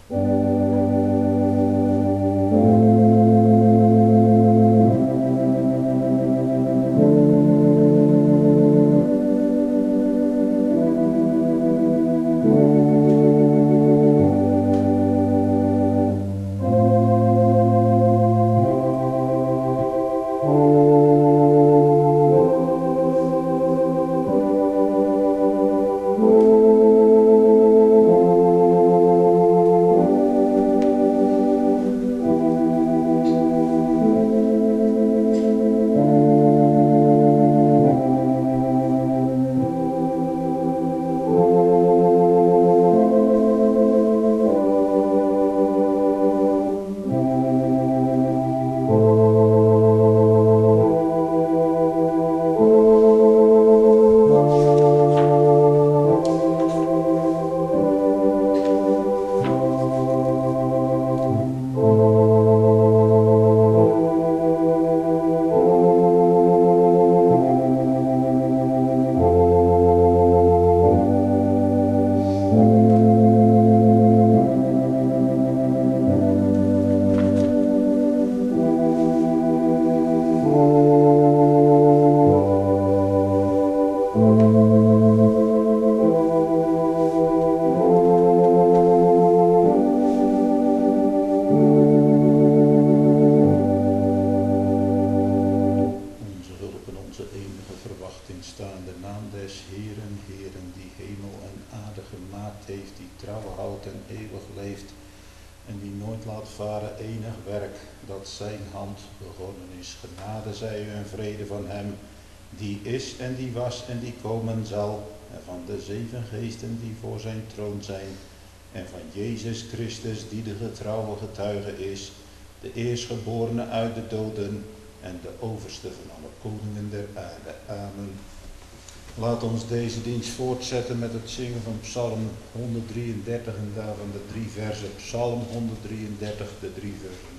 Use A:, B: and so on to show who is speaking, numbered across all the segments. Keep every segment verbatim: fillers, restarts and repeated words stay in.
A: Zijn hand begonnen is. Genade zij u en vrede van hem die is en die was en die komen zal, en van de zeven geesten die voor zijn troon zijn, en van Jezus Christus die de getrouwe getuige is, de eerstgeborene uit de doden en de overste van alle koningen der aarde. Amen. Laat ons deze dienst voortzetten met het zingen van Psalm honderddrieëndertig en daarvan de drie versen. Psalm honderddrieëndertig, de drie versen.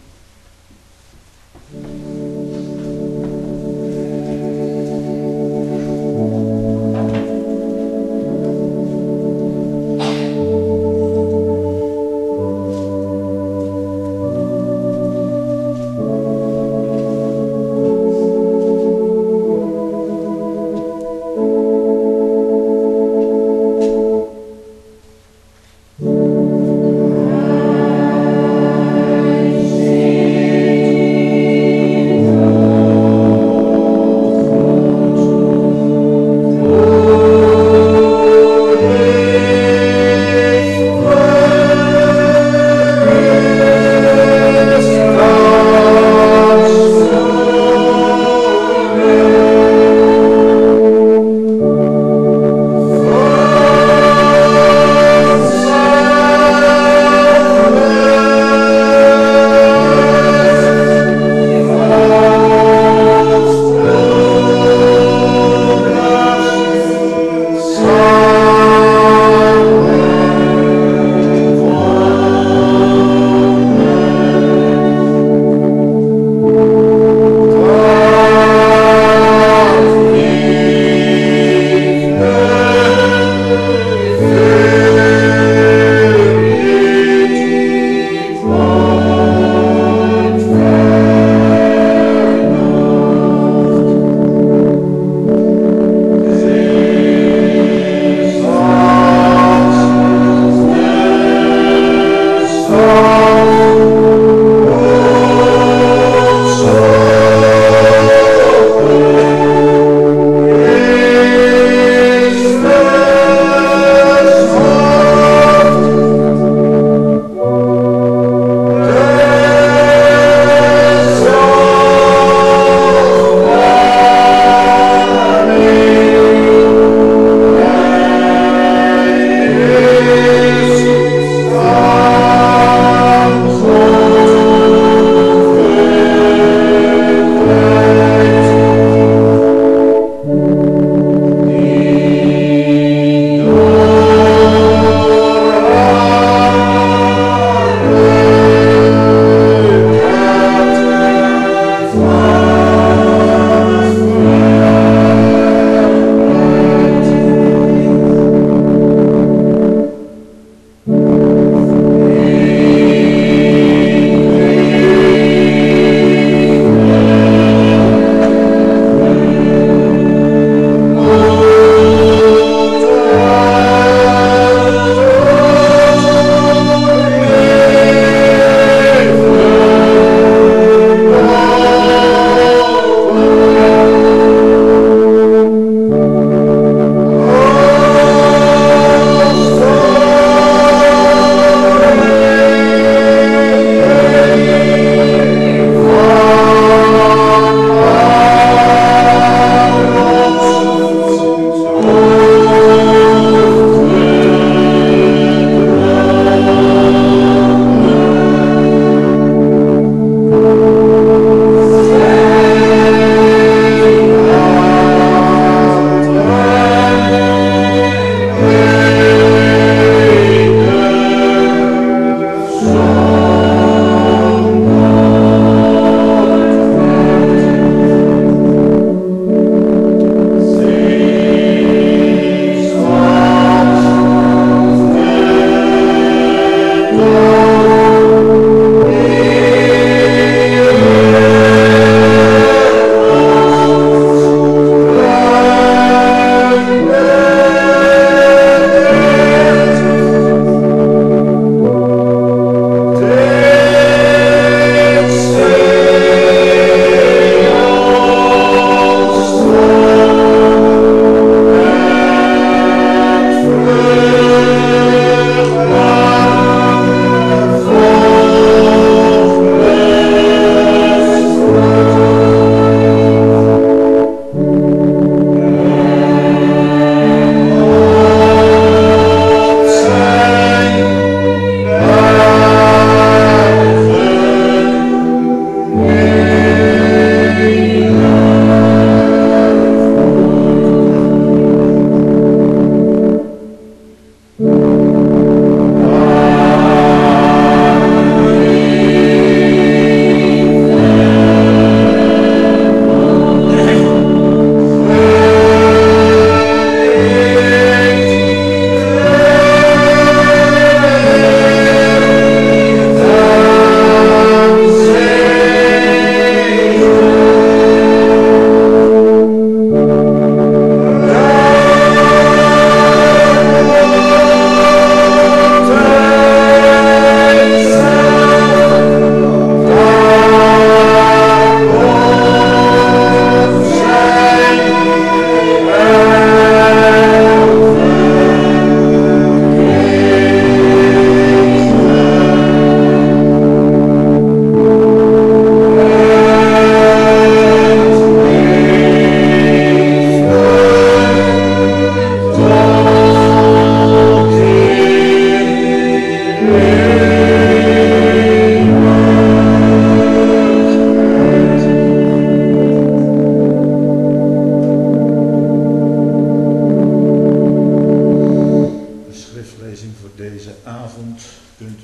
B: Thank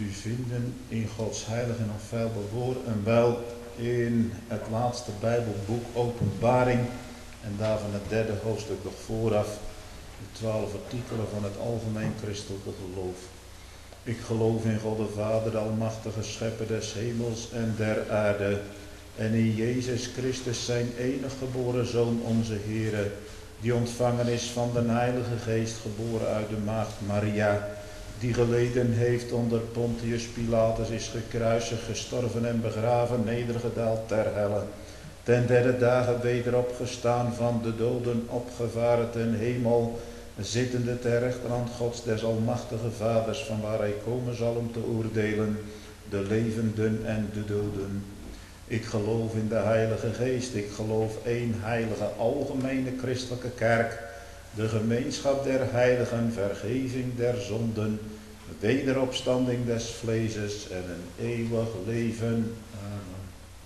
A: u vinden in Gods heilig en onfeilbaar woord en wel in het laatste Bijbelboek Openbaring en daarvan het derde hoofdstuk nog vooraf, de twaalf artikelen van het algemeen christelijke geloof. Ik geloof in God de Vader, de almachtige schepper des hemels en der aarde, en in Jezus Christus zijn enig geboren Zoon, onze Heere, die ontvangen is van de Heilige Geest, geboren uit de maagd Maria, die geleden heeft onder Pontius Pilatus, is gekruisigd, gestorven en begraven, nedergedaald ter helle, ten derde dagen weder opgestaan van de doden, opgevaren ten hemel, zittende ter rechterhand Gods des almachtige Vaders, van waar hij komen zal om te oordelen de levenden en de doden. Ik geloof in de Heilige Geest, ik geloof één heilige algemene christelijke kerk, de gemeenschap der heiligen, vergeving der zonden, wederopstanding des vleeses en een eeuwig leven. Amen.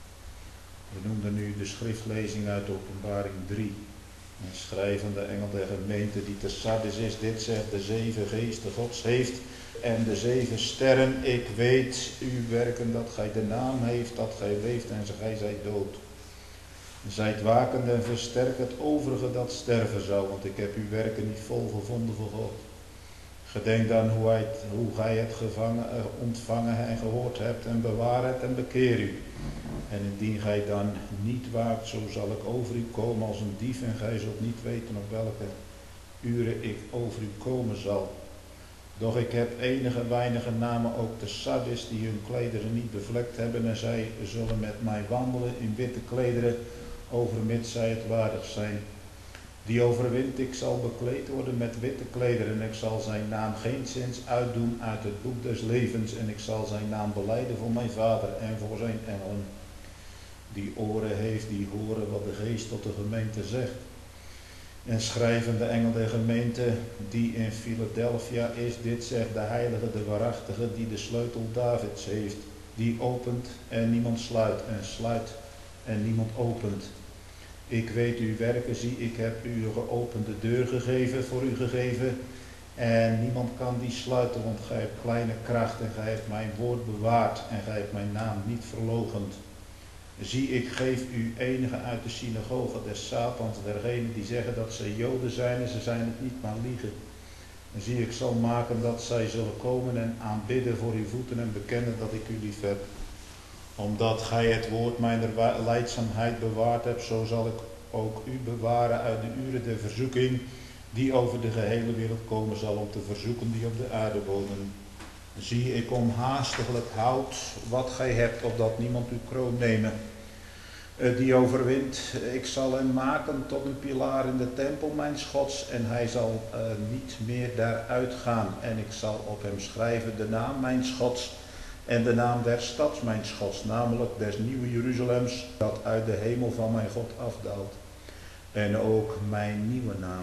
A: We noemden nu de schriftlezing uit Openbaring drie. Een schrijvende engel der gemeente die te Sardis is, dit zegt: de zeven geesten Gods heeft en de zeven sterren. Ik weet uw werken, dat gij de naam heeft, dat gij leeft en gij zijt dood. Zijt wakend en versterk het overige dat sterven zou, want ik heb uw werken niet vol gevonden voor God. Gedenk dan hoe, hij, hoe gij het gevangen, ontvangen en gehoord hebt en bewaar het en bekeer u. En indien gij dan niet waakt, zo zal ik over u komen als een dief en gij zult niet weten op welke uren ik over u komen zal. Doch ik heb enige weinige namen ook te Sardis die hun klederen niet bevlekt hebben en zij zullen met mij wandelen in witte klederen, overmits zij het waardig zijn. Die overwint, ik zal bekleed worden met witte klederen en ik zal zijn naam geenszins uitdoen uit het boek des levens en ik zal zijn naam belijden voor mijn Vader en voor zijn engelen. Die oren heeft, die horen wat de Geest tot de gemeente zegt. En schrijvende engel der gemeente die in Philadelphia is, dit zegt de heilige, de waarachtige, die de sleutel Davids heeft, die opent en niemand sluit en sluit en niemand opent. Ik weet uw werken, zie, ik heb u een geopende deur gegeven, voor u gegeven en niemand kan die sluiten, want gij hebt kleine kracht en gij hebt mijn woord bewaard en gij hebt mijn naam niet verloochend. Zie, ik geef u enige uit de synagoge des Satans, dergenen die zeggen dat zij Joden zijn en ze zijn het niet, maar liegen. En zie, ik zal maken dat zij zullen komen en aanbidden voor uw voeten en bekennen dat ik u lief heb. Omdat gij het woord mijner lijdzaamheid bewaard hebt, zo zal ik ook u bewaren uit de uren der verzoeking, die over de gehele wereld komen zal om te verzoeken die op de aarde wonen. Zie, ik kom haastiglijk, houd wat gij hebt, opdat niemand uw kroon nemen. Uh, die overwint, ik zal hem maken tot een pilaar in de tempel mijns Gods en hij zal uh, niet meer daaruit gaan. En ik zal op hem schrijven de naam mijns Gods en de naam der stad mijns Gods, namelijk des nieuwe Jeruzalems, dat uit de hemel van mijn God afdaalt. En ook mijn nieuwe naam.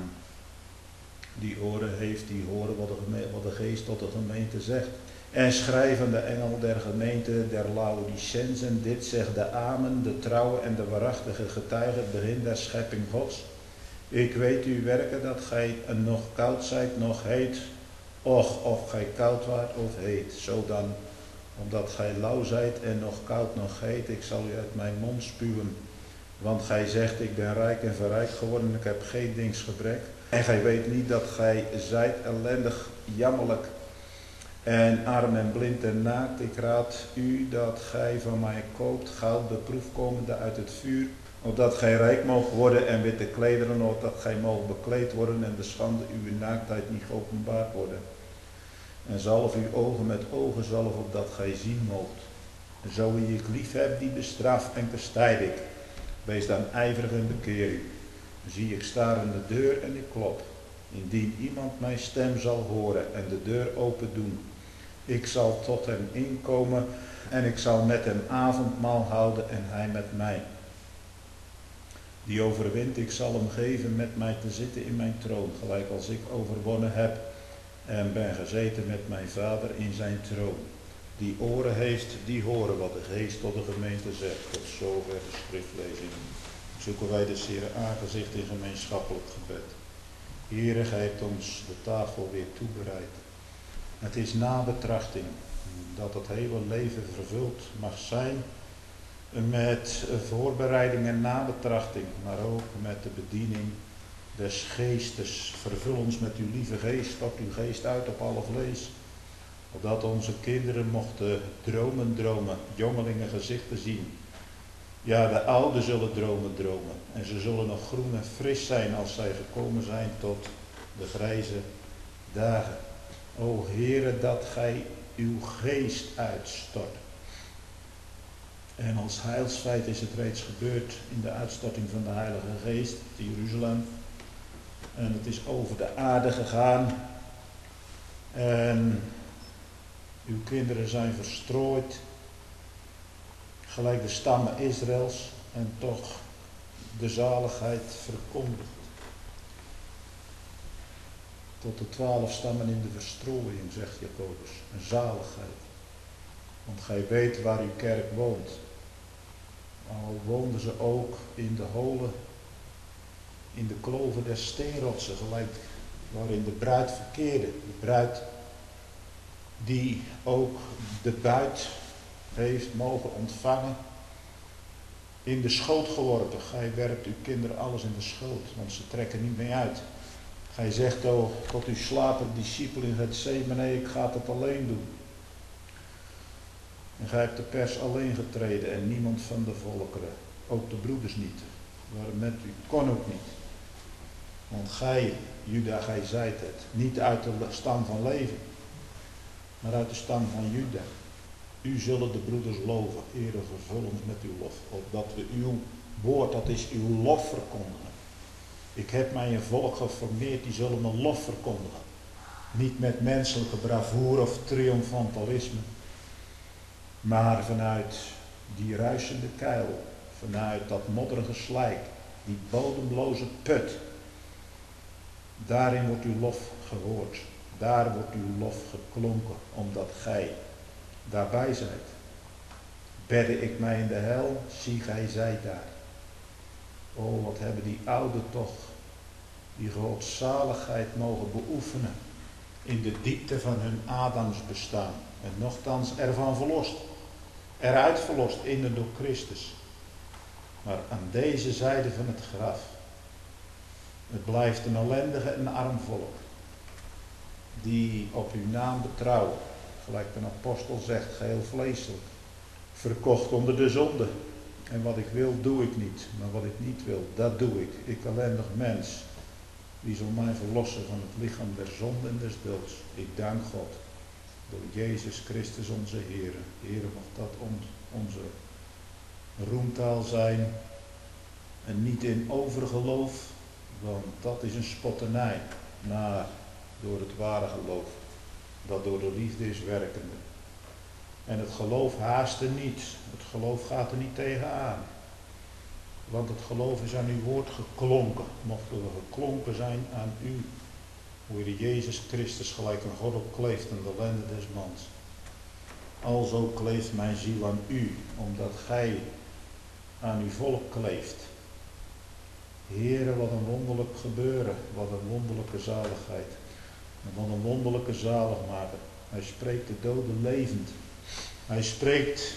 A: Die oren heeft, die horen wat de, geme- wat de Geest tot de gemeente zegt. En schrijvende engel der gemeente der Laodicensen, dit zegt de Amen, de trouwe en de waarachtige getuige, het begin der schepping Gods. Ik weet uw werken, dat gij nog koud zijt, nog heet. Och, of gij koud waart of heet. Zo dan, omdat gij lauw zijt en nog koud, nog heet, ik zal u uit mijn mond spuwen. Want gij zegt, ik ben rijk en verrijkt geworden, ik heb geen dingsgebrek. En gij weet niet dat gij zijt ellendig, jammerlijk en arm en blind en naakt. Ik raad u dat gij van mij koopt goud beproefd komende uit het vuur, opdat gij rijk moogt worden en witte klederen, opdat gij moogt bekleed worden en de schande uw naaktheid niet geopenbaard worden. En zalf uw ogen met ogenzalf, opdat gij zien moogt. Zo wie ik lief heb, die bestraf en kastijd ik. Wees dan ijverig en bekeer u. Zie, ik sta aan de deur en ik klop. Indien iemand mijn stem zal horen en de deur open doen, ik zal tot hem inkomen en ik zal met hem avondmaal houden en hij met mij. Die overwint, ik zal hem geven met mij te zitten in mijn troon, gelijk als ik overwonnen heb en ben gezeten met mijn Vader in zijn troon. Die oren heeft, die horen wat de Geest tot de gemeente zegt. Tot zover de schriftlezing. Zoeken wij de Heere aangezicht in gemeenschappelijk gebed. Heere, gij hebt ons de tafel weer toebereid. Het is nabetrachting, dat het hele leven vervuld mag zijn met voorbereiding en nabetrachting, maar ook met de bediening des geestes. Vervul ons met uw lieve geest, stort uw geest uit op alle vlees, opdat onze kinderen mochten dromen dromen, jongelingen gezichten zien. Ja, de ouden zullen dromen dromen en ze zullen nog groen en fris zijn als zij gekomen zijn tot de grijze dagen. O Heere, dat gij uw geest uitstort. En als heilsfeit is het reeds gebeurd in de uitstorting van de Heilige Geest te Jeruzalem. En het is over de aarde gegaan. En uw kinderen zijn verstrooid, gelijk de stammen Israëls, en toch de zaligheid verkondigd. Tot de twaalf stammen in de verstrooiing, zegt Jacobus, een zaligheid. Want gij weet waar uw kerk woont. Al woonden ze ook in de holen, in de kloven der steenrotsen, gelijk waarin de bruid verkeerde. De bruid die ook de buit heeft mogen ontvangen, in de schoot geworpen. Gij werpt uw kinderen alles in de schoot, want ze trekken niet meer uit. Gij zegt o, tot uw slapende discipel in Gethsemane, ik ga het alleen doen. En gij hebt de pers alleen getreden en niemand van de volkeren, ook de broeders niet, waren met u, kon ook niet. Want gij, Juda, gij zijt het, niet uit de stam van Levi, maar uit de stam van Juda. U zullen de broeders loven, Heere, vervul ons met uw lof, opdat we uw woord, dat is uw lof, verkondigen. Ik heb mij een volk geformeerd, die zullen mijn lof verkondigen. Niet met menselijke bravoure of triomfantalisme, maar vanuit die ruisende kuil, vanuit dat modderige slijk, die bodemloze put. Daarin wordt uw lof gehoord, daar wordt uw lof geklonken, omdat gij daarbij zijt. Bedde ik mij in de hel, zie gij zijt daar. O, wat hebben die ouden toch die godzaligheid mogen beoefenen in de diepte van hun Adams bestaan. En nochtans ervan verlost, eruit verlost in en door Christus. Maar aan deze zijde van het graf, het blijft een ellendige en arm volk, die op uw naam betrouwen, gelijk de apostel zegt, geheel vleeselijk, verkocht onder de zonde. En wat ik wil, doe ik niet, maar wat ik niet wil, dat doe ik. Ik ellendig mens, wie zal mij verlossen van het lichaam der zonde en des doods. Ik dank God, door Jezus Christus onze Heer. Heer, mag dat ons, onze roemtaal zijn, en niet in overgeloof, want dat is een spotternij, maar door het ware geloof, dat door de liefde is werkende. En het geloof haastte niet, het geloof gaat er niet tegenaan. Want het geloof is aan uw woord geklonken, mochten we geklonken zijn aan u, hoe de Jezus Christus gelijk een gordel kleeft aan de lenden des mans. Alzo kleeft mijn ziel aan u, omdat gij aan uw volk kleeft. Heere, wat een wonderlijk gebeuren, wat een wonderlijke zaligheid. En wat een wonderlijke zaligmaker. Hij spreekt de doden levend. Hij spreekt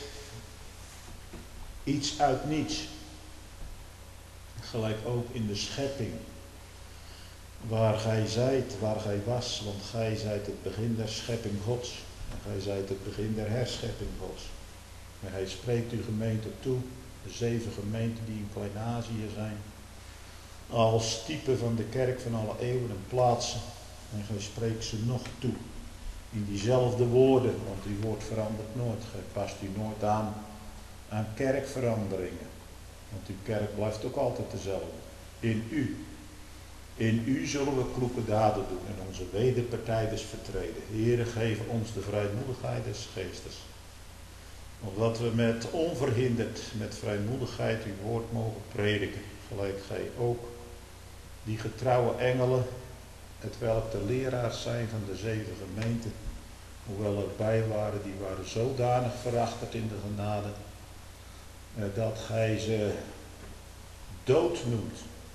A: iets uit niets. Gelijk ook in de schepping. Waar gij zijt, waar gij was, want gij zijt het begin der schepping Gods. En gij zijt het begin der herschepping Gods. En hij spreekt uw gemeente toe, de zeven gemeenten die in Klein-Azië zijn, als type van de kerk van alle eeuwen en plaatsen. En gij spreekt ze nog toe. In diezelfde woorden, want uw woord verandert nooit. Gij past u nooit aan aan kerkveranderingen. Want uw kerk blijft ook altijd dezelfde. In u. In u zullen we kloeke daden doen en onze wederpartij dus vertreden. Heere, geef ons de vrijmoedigheid des geestes. Opdat we met onverhinderd, met vrijmoedigheid uw woord mogen prediken. Gelijk gij ook die getrouwe engelen, het welk de leraars zijn van de zeven gemeenten, hoewel erbij waren, die waren zodanig verachterd in de genade, dat gij ze dood noemt.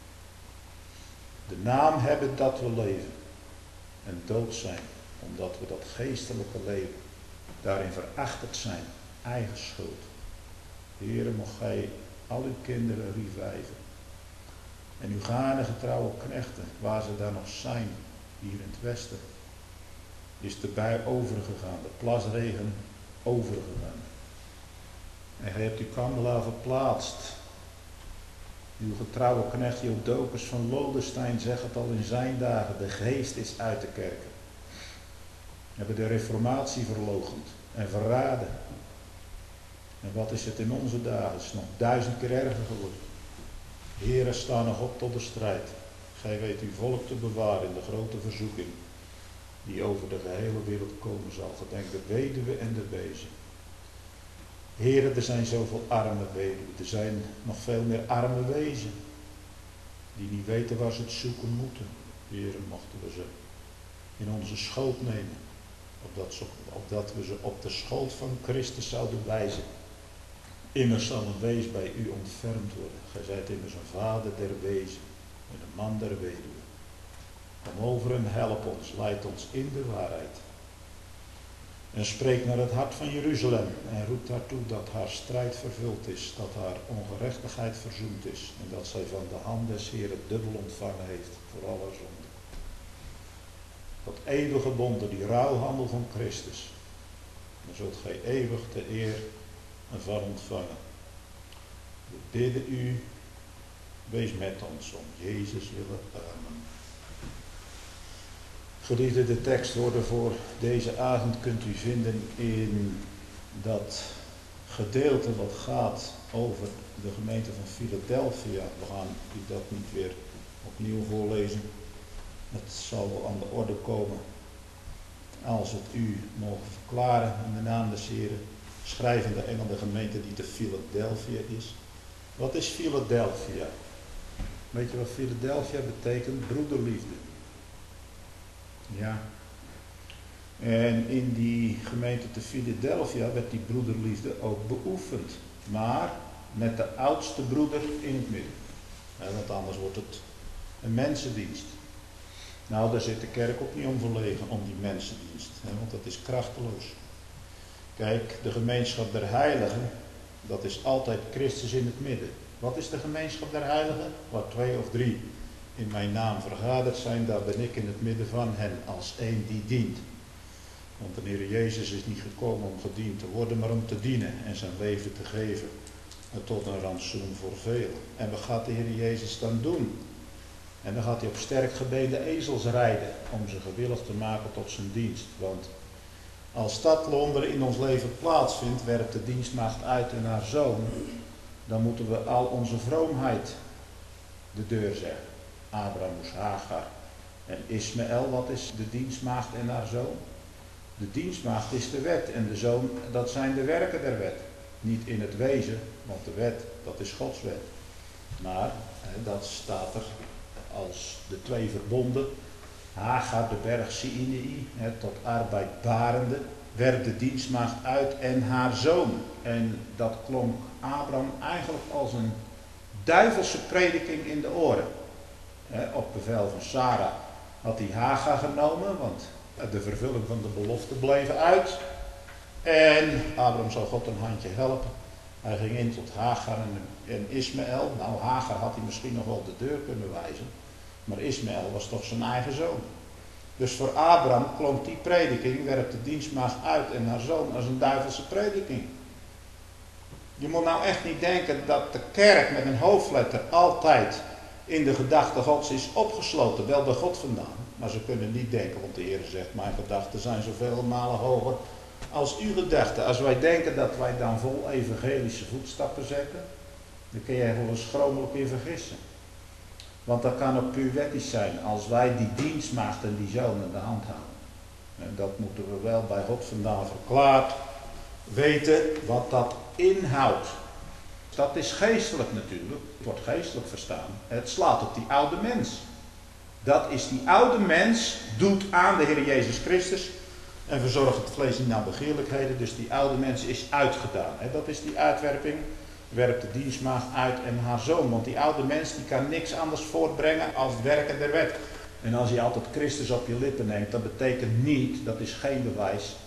A: De naam hebben dat we leven en dood zijn, omdat we dat geestelijke leven daarin verachterd zijn, eigen schuld. Heere, mocht gij al uw kinderen reviven. En uw gaarne getrouwe knechten, waar ze daar nog zijn, hier in het westen, is de bui overgegaan, de plasregen overgegaan. En gij hebt uw kandelaar verplaatst. Uw getrouwe knecht Jodokus van Lodenstein zegt het al in zijn dagen, de geest is uit de kerken. We hebben de reformatie verloochend en verraden. En wat is het in onze dagen? Het is nog duizend keer erger geworden. Heere, sta nog op tot de strijd. Gij weet uw volk te bewaren in de grote verzoeking die over de gehele wereld komen zal. Gedenk de weduwe en de wezen. Heere, er zijn zoveel arme weduwen. Er zijn nog veel meer arme wezen die niet weten waar ze het zoeken moeten. Heere, mochten we ze in onze schoot nemen, opdat, ze, opdat we ze op de schoot van Christus zouden wijzen. Immers zal een wees bij u ontfermd worden. Gij zijt immers een vader der wezen en een man der weduwe. Kom over en help ons, leid ons in de waarheid. En spreek naar het hart van Jeruzalem en roept haar toe dat haar strijd vervuld is, dat haar ongerechtigheid verzoend is en dat zij van de hand des Heeren dubbel ontvangen heeft voor alle zonde. Dat eeuwige bonden, die ruilhandel van Christus, dan zult gij eeuwig de eer van ontvangen. We bidden u, wees met ons om Jezus willen. Amen. Geliefde, de tekstwoorden voor deze avond kunt u vinden in dat gedeelte wat gaat over de gemeente van Philadelphia. We gaan u dat niet weer opnieuw voorlezen. Het zal wel aan de orde komen als het u mogen verklaren in de naam des Heren. Schrijvende engel de gemeente die te Philadelphia is. Wat is Philadelphia? Weet je wat Philadelphia betekent? Broederliefde. Ja. En in die gemeente te Philadelphia werd die broederliefde ook beoefend. Maar met de oudste broeder in het midden. Ja, want anders wordt het een mensendienst. Nou, daar zit de kerk ook niet om verlegen, om die mensendienst. Hè, want dat is krachteloos. Kijk, de gemeenschap der heiligen, dat is altijd Christus in het midden. Wat is de gemeenschap der heiligen? Waar twee of drie in mijn naam vergaderd zijn, daar ben ik in het midden van hen als één die dient. Want de Heer Jezus is niet gekomen om gediend te worden, maar om te dienen en zijn leven te geven. Tot een rantsoen voor velen. En wat gaat de Heer Jezus dan doen? En dan gaat hij op sterk gebeden ezels rijden, om ze gewillig te maken tot zijn dienst. Want als stadwonder in ons leven plaatsvindt, werpt de dienstmaagd uit en haar zoon, dan moeten we al onze vroomheid de deur zeggen. Abraham moest Hagar. En Ismaël, wat is de dienstmaagd en haar zoon? De dienstmaagd is de wet en de zoon, dat zijn de werken der wet. Niet in het wezen, want de wet, dat is Gods wet. Maar, dat staat er als de twee verbonden. Hagar, de berg Sinai, tot arbeid barende, werd de dienstmaagd uit en haar zoon. En dat klonk Abraham eigenlijk als een duivelse prediking in de oren. Op bevel van Sarah had hij Hagar genomen, want de vervulling van de belofte bleef uit. En Abraham zou God een handje helpen. Hij ging in tot Hagar en, en Ismaël. Nou, Hagar had hij misschien nog wel de deur kunnen wijzen. Maar Ismaël was toch zijn eigen zoon. Dus voor Abraham klonk die prediking, werpt de dienstmaagd uit en haar zoon, als een duivelse prediking. Je moet nou echt niet denken dat de kerk met een hoofdletter altijd in de gedachte Gods is opgesloten. Wel bij God vandaan. Maar ze kunnen niet denken, want de Heer zegt, mijn gedachten zijn zoveel malen hoger als uw gedachten. Als wij denken dat wij dan vol evangelische voetstappen zetten, dan kun je er wel eens schromelijk in vergissen. Want dat kan ook puur wettisch zijn als wij die dienstmaagd en die zoon in de hand houden. En dat moeten we wel bij God vandaan verklaard weten wat dat inhoudt. Dat is geestelijk natuurlijk. Het wordt geestelijk verstaan. Het slaat op die oude mens. Dat is die oude mens, doet aan de Heer Jezus Christus en verzorgt het vlees niet naar begeerlijkheden. Dus die oude mens is uitgedaan. Dat is die uitwerping. Werpt de dienstmaagd uit en haar zoon. Want die oude mens die kan niks anders voortbrengen als het werken der wet. En als je altijd Christus op je lippen neemt, dat betekent niet, dat is geen bewijs,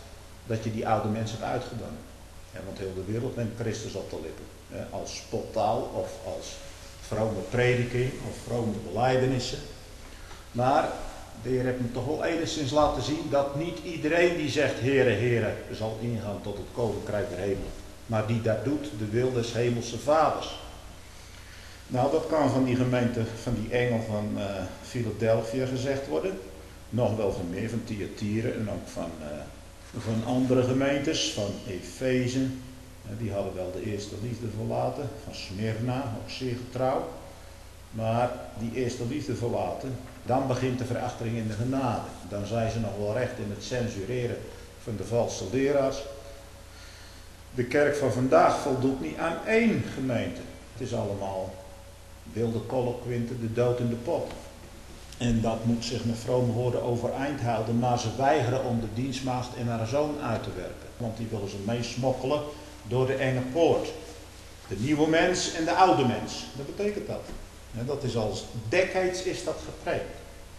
A: dat je die oude mensen hebt uitgedaan. Ja, want heel de wereld neemt Christus op de lippen. Ja, als spottaal of als vrome prediking of vrome belijdenissen. Maar de Heer heeft me toch wel enigszins laten zien dat niet iedereen die zegt Heere, Heere zal ingaan tot het koninkrijk der hemel. Maar die dat doet, de wil des hemelse vaders. Nou, dat kan van die gemeente, van die engel van uh, Philadelphia gezegd worden. Nog wel van meer, van Thyatira en ook van, uh, van andere gemeentes, van Efeze. Uh, die hadden wel de eerste liefde verlaten. Van Smyrna, ook zeer getrouw. Maar die eerste liefde verlaten, dan begint de verachting in de genade. Dan zijn ze nog wel recht in het censureren van de valse leraars. De kerk van vandaag voldoet niet aan één gemeente. Het is allemaal wilde colloquinten, de dood in de pot. En dat moet zich met vrome woorden overeind houden, maar ze weigeren om de dienstmaagd en haar zoon uit te werpen. Want die willen ze meesmokkelen door de enge poort. De nieuwe mens en de oude mens. Dat betekent dat. En dat is als decades is dat gepreekt.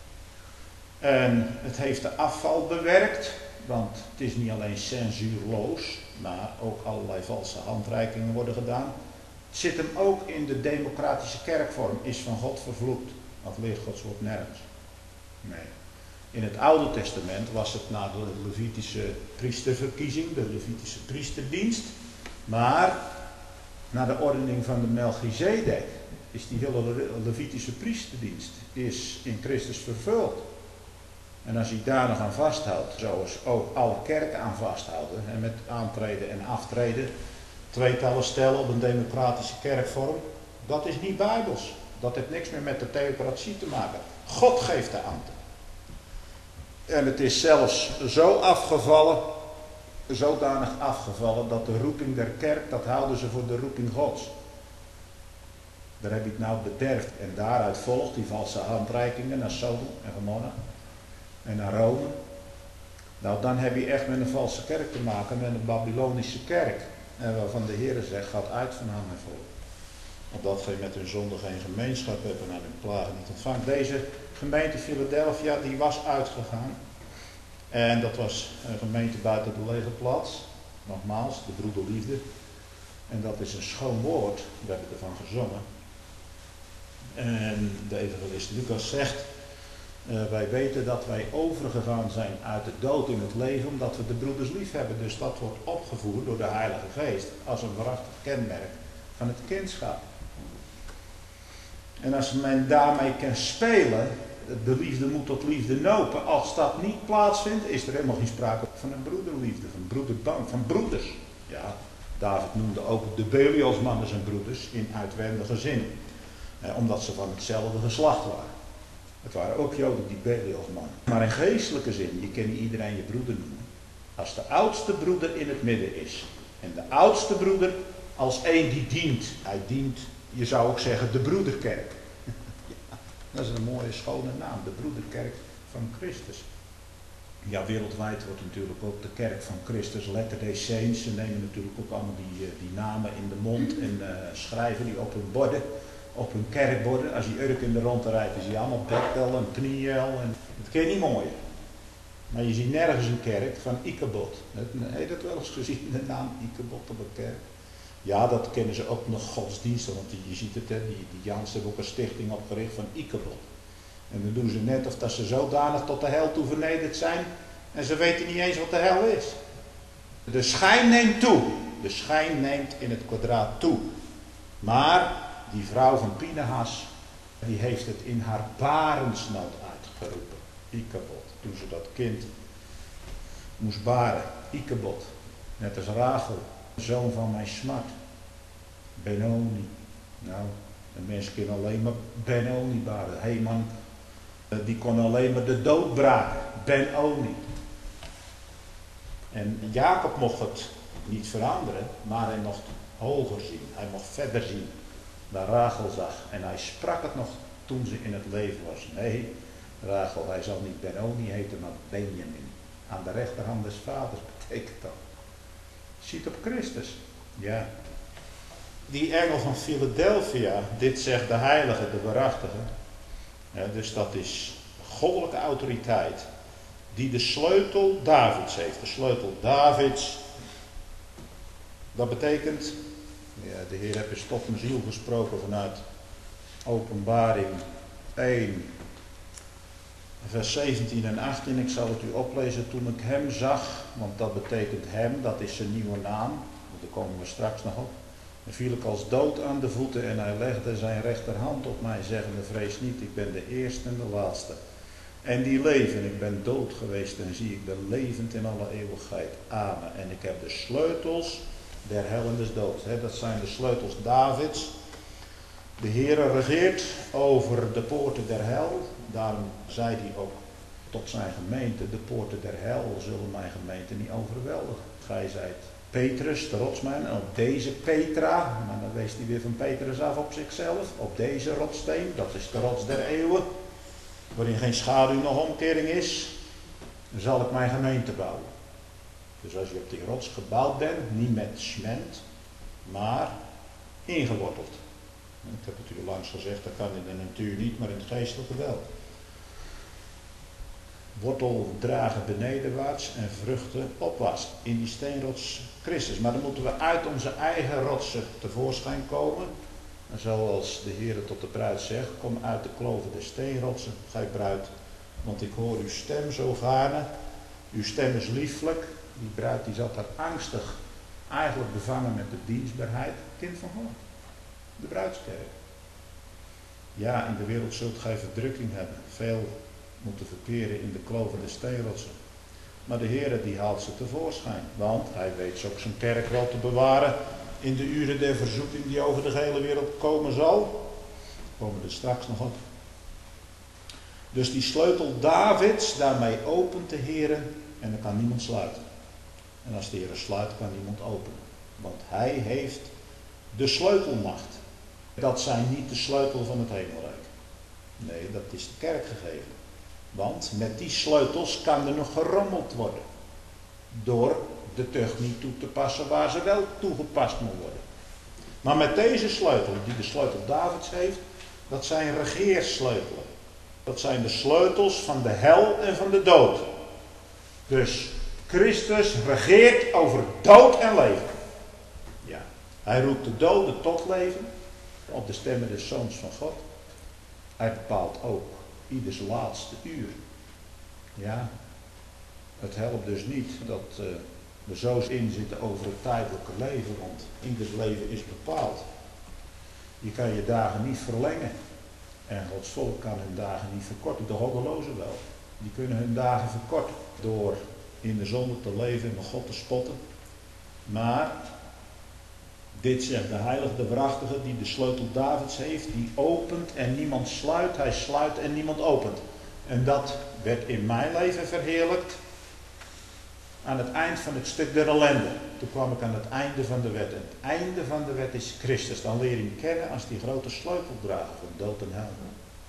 A: En het heeft de afval bewerkt, want het is niet alleen censuurloos, maar ook allerlei valse handreikingen worden gedaan. Het zit hem ook in de democratische kerkvorm, is van God vervloekt. Dat leert Gods woord nergens. Nee. In het Oude Testament was het na de Levitische priesterverkiezing, de Levitische priesterdienst, maar na de ordening van de Melchizedek is die hele Levitische priesterdienst is in Christus vervuld. En als je daar nog aan vasthoudt, zoals ook alle kerken aan vasthouden, en met aantreden en aftreden, tweetallen stellen op een democratische kerkvorm, dat is niet bijbels. Dat heeft niks meer met de theocratie te maken. God geeft de ambten. En het is zelfs zo afgevallen, zodanig afgevallen, dat de roeping der kerk, dat houden ze voor de roeping Gods. Daar heb je het nou bederfd. En daaruit volgt die valse handreikingen naar Sodom en Gomorra en naar Rome. Nou, dan heb je echt met een valse kerk te maken, met een Babylonische kerk. En waarvan de Heer zegt, gaat uit van haar en volk. Opdat gij met hun zonde geen gemeenschap hebt en aan hun plagen niet ontvangt. Deze gemeente Philadelphia, die was uitgegaan. En dat was een gemeente buiten de lege plaats. Nogmaals, de broederliefde. En dat is een schoon woord. We hebben ervan gezongen. En de evangelist Lucas zegt, uh, wij weten dat wij overgegaan zijn uit de dood in het leven, omdat we de broeders lief hebben. Dus dat wordt opgevoerd door de Heilige Geest als een waarachtig kenmerk van het kindschap. En als men daarmee kan spelen, de liefde moet tot liefde nopen. Als dat niet plaatsvindt, is er helemaal geen sprake van een broederliefde, van broederband, van broeders. Ja, David noemde ook de Belialsmannen zijn broeders in uitwendige zin. Eh, omdat ze van hetzelfde geslacht waren. Het waren ook Joden, die Belialsmannen. Maar in geestelijke zin, je kan niet iedereen je broeder noemen. Als de oudste broeder in het midden is. En de oudste broeder als één die dient. Hij dient, je zou ook zeggen, de broederkerk. Ja, dat is een mooie, schone naam. De broederkerk van Christus. Ja, wereldwijd wordt natuurlijk ook de kerk van Christus, Latter-day Saints. Ze nemen natuurlijk ook allemaal die, die namen in de mond en uh, schrijven die op hun borden, op hun kerkborden. Als je Urk in de ronde rijdt, is die allemaal Bethel en Pniel. En dat ken je niet mooier. Maar je ziet nergens een kerk van Ichabod. Heb je dat wel eens gezien, de naam Ichabod op een kerk? Ja, dat kennen ze ook nog godsdiensten, want je ziet het, hè, die, die Jans hebben ook een stichting opgericht van Ichabod. En dan doen ze net of dat ze zodanig tot de hel toe vernederd zijn en ze weten niet eens wat de hel is. De schijn neemt toe. De schijn neemt in het kwadraat toe. Maar die vrouw van Pinehas, die heeft het in haar barensnood uitgeroepen. Ichabod. Toen ze dat kind moest baren. Ichabod. Net als Rachel. Zoon van mijn smart. Benoni. Nou, de mensen kunnen alleen maar Benoni baren. Heman, die kon alleen maar de dood braken. Benoni. En Jacob mocht het niet veranderen, maar hij mocht hoger zien. Hij mocht verder zien. Waar Rachel zag. En hij sprak het nog toen ze in het leven was. Nee, Rachel, hij zal niet Benoni heten, maar Benjamin. Aan de rechterhand des vaders betekent dat. Ziet op Christus. Ja. Die engel van Philadelphia, dit zegt de heilige, de waarachtige. Ja, dus dat is goddelijke autoriteit die de sleutel Davids heeft. De sleutel Davids, dat betekent, ja, de Heer heeft eens tot mijn ziel gesproken vanuit Openbaring één, vers zeventien en achttien. Ik zal het u oplezen. Toen ik hem zag, want dat betekent hem, dat is zijn nieuwe naam, daar komen we straks nog op. Dan viel ik als dood aan de voeten en hij legde zijn rechterhand op mij, zeggende: vrees niet, ik ben de eerste en de laatste. En die leven, ik ben dood geweest en zie, ik ben levend in alle eeuwigheid. Amen. En ik heb de sleutels der hel en des doods. Dat zijn de sleutels Davids. De Heere regeert over de poorten der hel. Daarom zei hij ook tot zijn gemeente: de poorten der hel zullen mijn gemeente niet overweldigen. Gij zijt Petrus, de rotsman, en op deze Petra, maar dan wees hij weer van Petrus af op zichzelf, op deze rotssteen, dat is de rots der eeuwen, waarin geen schaduw nog omkering is, dan zal ik mijn gemeente bouwen. Dus als je op die rots gebouwd bent, niet met cement, maar ingeworteld. Ik heb het u langs gezegd, dat kan in de natuur niet, maar in het geestelijke wel. Wortel dragen benedenwaarts en vruchten opwaarts. In die steenrots Christus. Maar dan moeten we uit onze eigen rotsen tevoorschijn komen. En zoals de Heer tot de bruid zegt: kom uit de kloven der steenrotsen, gij bruid. Want ik hoor uw stem zo gaarne. Uw stem is lieflijk. Die bruid die zat daar angstig, eigenlijk bevangen met de dienstbaarheid. Kind van God. De bruidskerk. Ja, in de wereld zult gij verdrukking hebben. Veel moeten verkeren in de kloven der steenrotsen. Maar de Heer die haalt ze tevoorschijn. Want hij weet ook zijn kerk wel te bewaren in de uren der verzoeking die over de hele wereld komen zal. Daar komen we er straks nog op. Dus die sleutel Davids, daarmee opent de Heer en dan kan niemand sluiten. En als de Heer sluit, kan niemand openen. Want hij heeft de sleutelmacht. Dat zijn niet de sleutel van het hemelrijk. Nee, dat is de kerk gegeven. Want met die sleutels kan er nog gerommeld worden. Door de tucht niet toe te passen waar ze wel toegepast moet worden. Maar met deze sleutel, die de sleutel Davids heeft, dat zijn regeersleutelen. Dat zijn de sleutels van de hel en van de dood. Dus Christus regeert over dood en leven. Ja, hij roept de doden tot leven. Op de stemmen des Zoons van God. Hij bepaalt ook ieders laatste uur. Ja, het helpt dus niet dat uh, we zo inzitten over het tijdelijke leven, want ieders leven is bepaald. Je kan je dagen niet verlengen. En Gods volk kan hun dagen niet verkorten. De goddelozen wel. Die kunnen hun dagen verkorten door in de zonde te leven en met God te spotten. Maar dit zegt de heilige, de waarachtige, die de sleutel Davids heeft, die opent en niemand sluit, hij sluit en niemand opent. En dat werd in mijn leven verheerlijkt aan het eind van het stuk der ellende. Toen kwam ik aan het einde van de wet. En het einde van de wet is Christus. Dan leer je hem kennen als die grote sleuteldrager van dood en hel.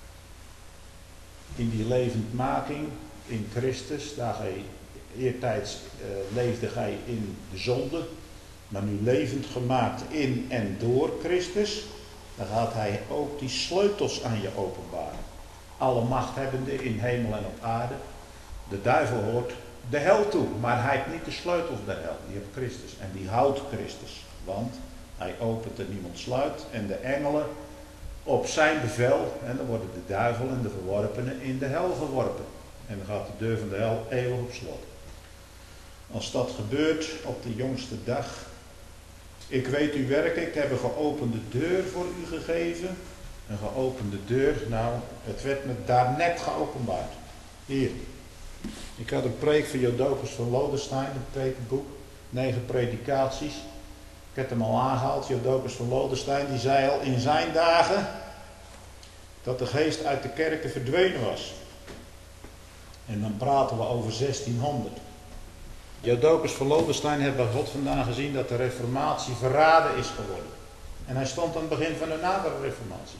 A: In die levendmaking in Christus, daar gij eertijds uh, leefde gij in de zonde, maar nu levend gemaakt in en door Christus, dan gaat hij ook die sleutels aan je openbaren. Alle macht hebbende in hemel en op aarde. De duivel hoort de hel toe, maar hij heeft niet de sleutels der hel. Die heeft Christus en die houdt Christus. Want hij opent en niemand sluit. En de engelen op zijn bevel, en dan worden de duivel en de verworpenen in de hel geworpen. En dan gaat de deur van de hel eeuwig op slot. Als dat gebeurt op de jongste dag. Ik weet uw werken, ik heb een geopende deur voor u gegeven. Een geopende deur, nou, het werd me daarnet geopenbaard. Hier. Ik had een preek van Jodocus van Lodestein, een prekenboek. Negen predikaties. Ik heb hem al aangehaald, Jodocus van Lodestein, die zei al in zijn dagen dat de geest uit de kerken verdwenen was. En dan praten we over zestienhonderd. Jodocus van Lodestein heeft bij God vandaan gezien dat de reformatie verraden is geworden. En hij stond aan het begin van de nadere reformatie.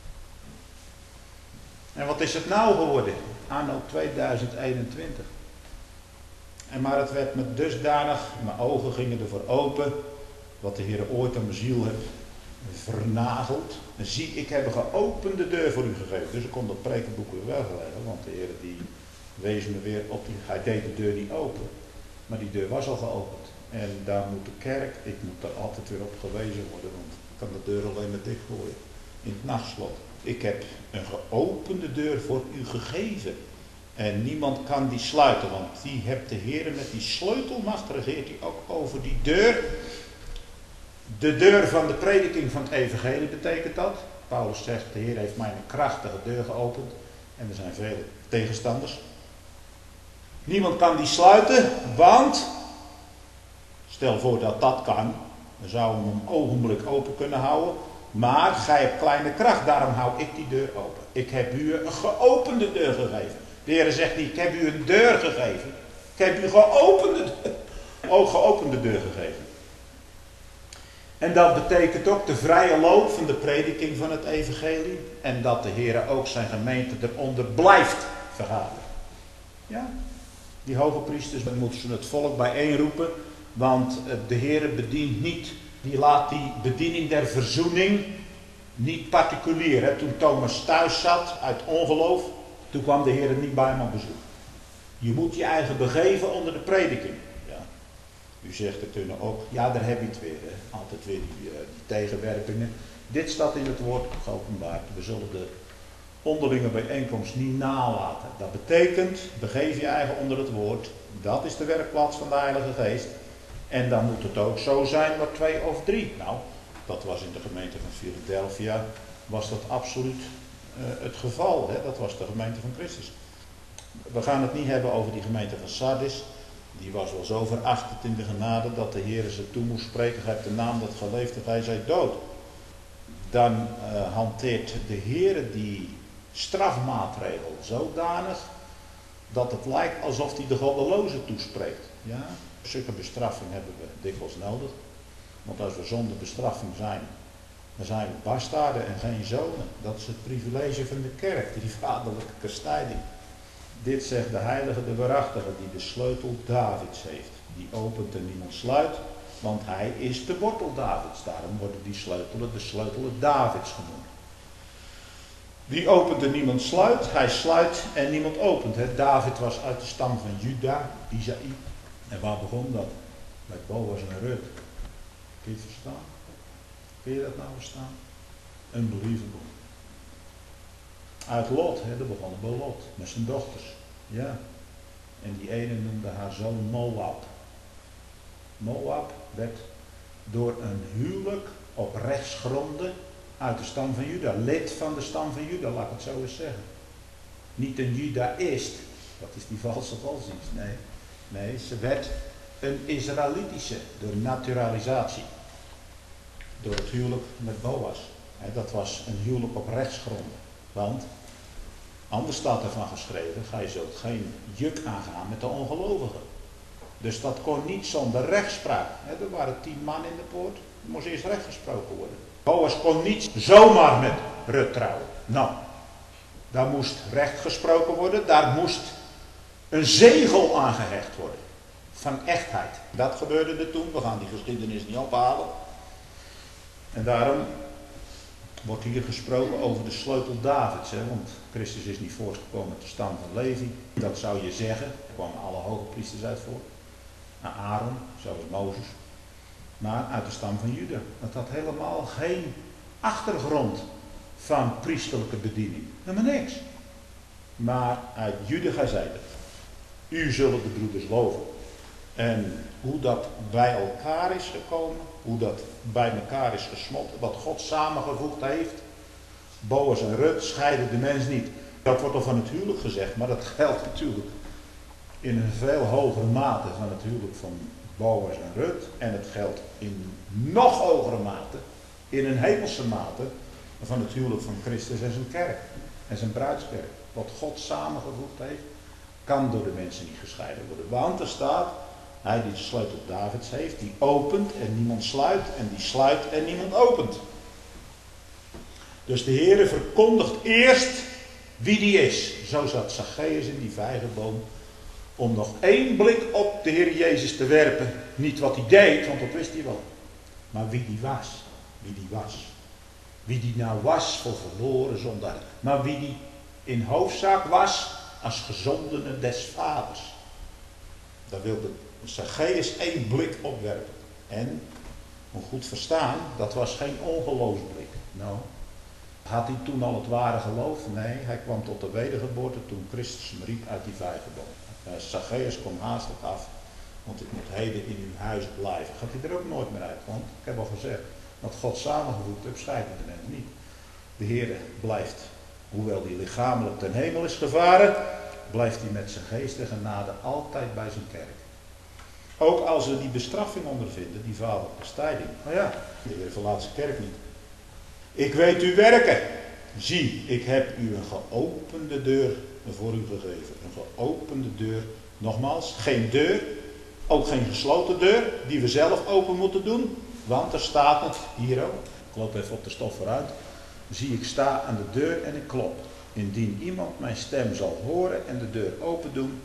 A: En wat is het nou geworden? Anno tweeduizend eenentwintig. En maar het werd me dusdanig, mijn ogen gingen ervoor open, wat de Heer ooit aan mijn ziel heeft vernageld. En zie, ik heb een geopende deur voor u gegeven. Dus ik kon dat prekenboek weer wegleggen, want de Heer die wees me weer op die, hij deed de deur niet open, maar die deur was al geopend. En daar moet de kerk, ik moet daar altijd weer op gewezen worden, want ik kan de deur alleen maar dichtgooien. In het nachtslot. Ik heb een geopende deur voor u gegeven. En niemand kan die sluiten, want die hebt de Heer met die sleutelmacht, regeert hij ook over die deur. De deur van de prediking van het evangelie betekent dat. Paulus zegt, de Heer heeft mij een krachtige deur geopend. En er zijn vele tegenstanders. Niemand kan die sluiten, want, stel voor dat dat kan, dan zouden we hem een ogenblik open kunnen houden. Maar gij hebt kleine kracht, daarom hou ik die deur open. Ik heb u een geopende deur gegeven. De Heer zegt niet, ik heb u een deur gegeven. Ik heb u een geopende deur, ook geopende deur gegeven. En dat betekent ook de vrije loop van de prediking van het evangelie. En dat de Heer ook zijn gemeente eronder blijft vergaderen. Ja, die hoge priesters moeten het volk bijeenroepen. Want de Heer bedient niet, die laat die bediening der verzoening niet particulier. Hè. Toen Thomas thuis zat uit ongeloof, toen kwam de Heer niet bij hem op bezoek. Je moet je eigen begeven onder de prediking. Ja. U zegt er toen ook, ja daar heb je het weer. Hè. Altijd weer die, uh, die tegenwerpingen. Dit staat in het woord geopenbaard. We zullen de onderlinge bijeenkomst niet nalaten. Dat betekent, begeef je eigen onder het woord. Dat is de werkplaats van de Heilige Geest. En dan moet het ook zo zijn waar twee of drie. Nou, dat was in de gemeente van Philadelphia, was dat absoluut uh, het geval. Hè? Dat was de gemeente van Christus. We gaan het niet hebben over die gemeente van Sardis. Die was wel zo verachtend in de genade dat de Heer ze toe moest spreken. Gij hebt de naam dat geleefd en gij zijt dood. Dan uh, hanteert de Heer die strafmaatregel zodanig dat het lijkt alsof hij de goddeloze toespreekt. Ja? Zulke bestraffing hebben we dikwijls nodig. Want als we zonder bestraffing zijn, dan zijn we bastaarden en geen zonen. Dat is het privilege van de kerk, die vaderlijke kastijding. Dit zegt de heilige, de waarachtige, die de sleutel Davids heeft. Die opent en niemand sluit, want hij is de wortel Davids. Daarom worden die sleutelen de sleutelen Davids genoemd. Die opent en niemand sluit, hij sluit en niemand opent. Hè. David was uit de stam van Juda, Isaï. En waar begon dat? Bij Boas en Rut. Kun je het verstaan? Kun je dat nou verstaan? Unbelievable. Uit Lot, hè, dat begon bij Lot, met zijn dochters. Ja. En die ene noemde haar zoon Moab. Moab werd door een huwelijk op rechtsgronden uit de stam van Juda. Lid van de stam van Juda, laat ik het zo eens zeggen. Niet een Judaïst, dat is die valse godsdienst, nee. Nee, ze werd een Israëlitische, door naturalisatie. Door het huwelijk met Boas. Dat was een huwelijk op rechtsgronden. Want, anders staat ervan geschreven, gij zult geen juk aangaan met de ongelovigen. Dus dat kon niet zonder rechtspraak. Er waren tien man in de poort, er moest eerst recht gesproken worden. Boas kon niet zomaar met Rut trouwen. Nou, daar moest recht gesproken worden, daar moest een zegel aangehecht worden. Van echtheid. Dat gebeurde er toen. We gaan die geschiedenis niet ophalen. En daarom wordt hier gesproken over de sleutel Davids. Hè? Want Christus is niet voortgekomen uit de stam van Levi. Dat zou je zeggen. Er kwamen alle hoge priesters uit voor. Aaron, zoals Mozes. Maar uit de stam van Juda. Dat had helemaal geen achtergrond van priesterlijke bediening. Helemaal niks. Maar uit Juda zei het. U zullen de broeders loven. En hoe dat bij elkaar is gekomen, hoe dat bij elkaar is gesmolten, wat God samengevoegd heeft. Boas en Rut scheiden de mens niet. Dat wordt al van het huwelijk gezegd, maar dat geldt natuurlijk in een veel hogere mate van het huwelijk van Boas en Rut. En het geldt in nog hogere mate, in een hemelse mate, van het huwelijk van Christus en zijn kerk. En zijn bruidskerk. Wat God samengevoegd heeft, kan door de mensen niet gescheiden worden. Want er staat, hij die de sleutel Davids heeft, die opent en niemand sluit, en die sluit en niemand opent. Dus de Heere verkondigt eerst wie die is. Zo zat Zacchaeus in die vijgenboom, om nog één blik op de Heer Jezus te werpen. Niet wat hij deed, want dat wist hij wel. Maar wie die was. Wie die was. Wie die nou was voor verloren zondaar. Maar wie die in hoofdzaak was als gezondene des vaders. Daar wilde Zacchaeus één blik opwerpen. En, moet goed verstaan, dat was geen ongeloofsblik. Nou, had hij toen al het ware geloof? Nee, hij kwam tot de wedergeboorte toen Christus hem riep uit die vijgenboom. Uh, Zacchaeus, kom haastig af, want ik moet heden in uw huis blijven. Gaat hij er ook nooit meer uit, want ik heb al gezegd, wat God samengevoegd heeft, scheidt hij de mens niet. De Heer blijft, hoewel hij lichamelijk ten hemel is gevaren, blijft hij met zijn geest en genade altijd bij zijn kerk. Ook als we die bestraffing ondervinden, die vaderbestrijding. Nou ja, de Heer verlaat zijn kerk niet. Ik weet uw werken. Zie, ik heb u een geopende deur voor u gegeven. Een geopende deur. Nogmaals, geen deur. Ook geen gesloten deur, die we zelf open moeten doen. Want er staat het, hier ook. Ik loop even op de stof vooruit. Zie, ik sta aan de deur en ik klop. Indien iemand mijn stem zal horen en de deur open doen,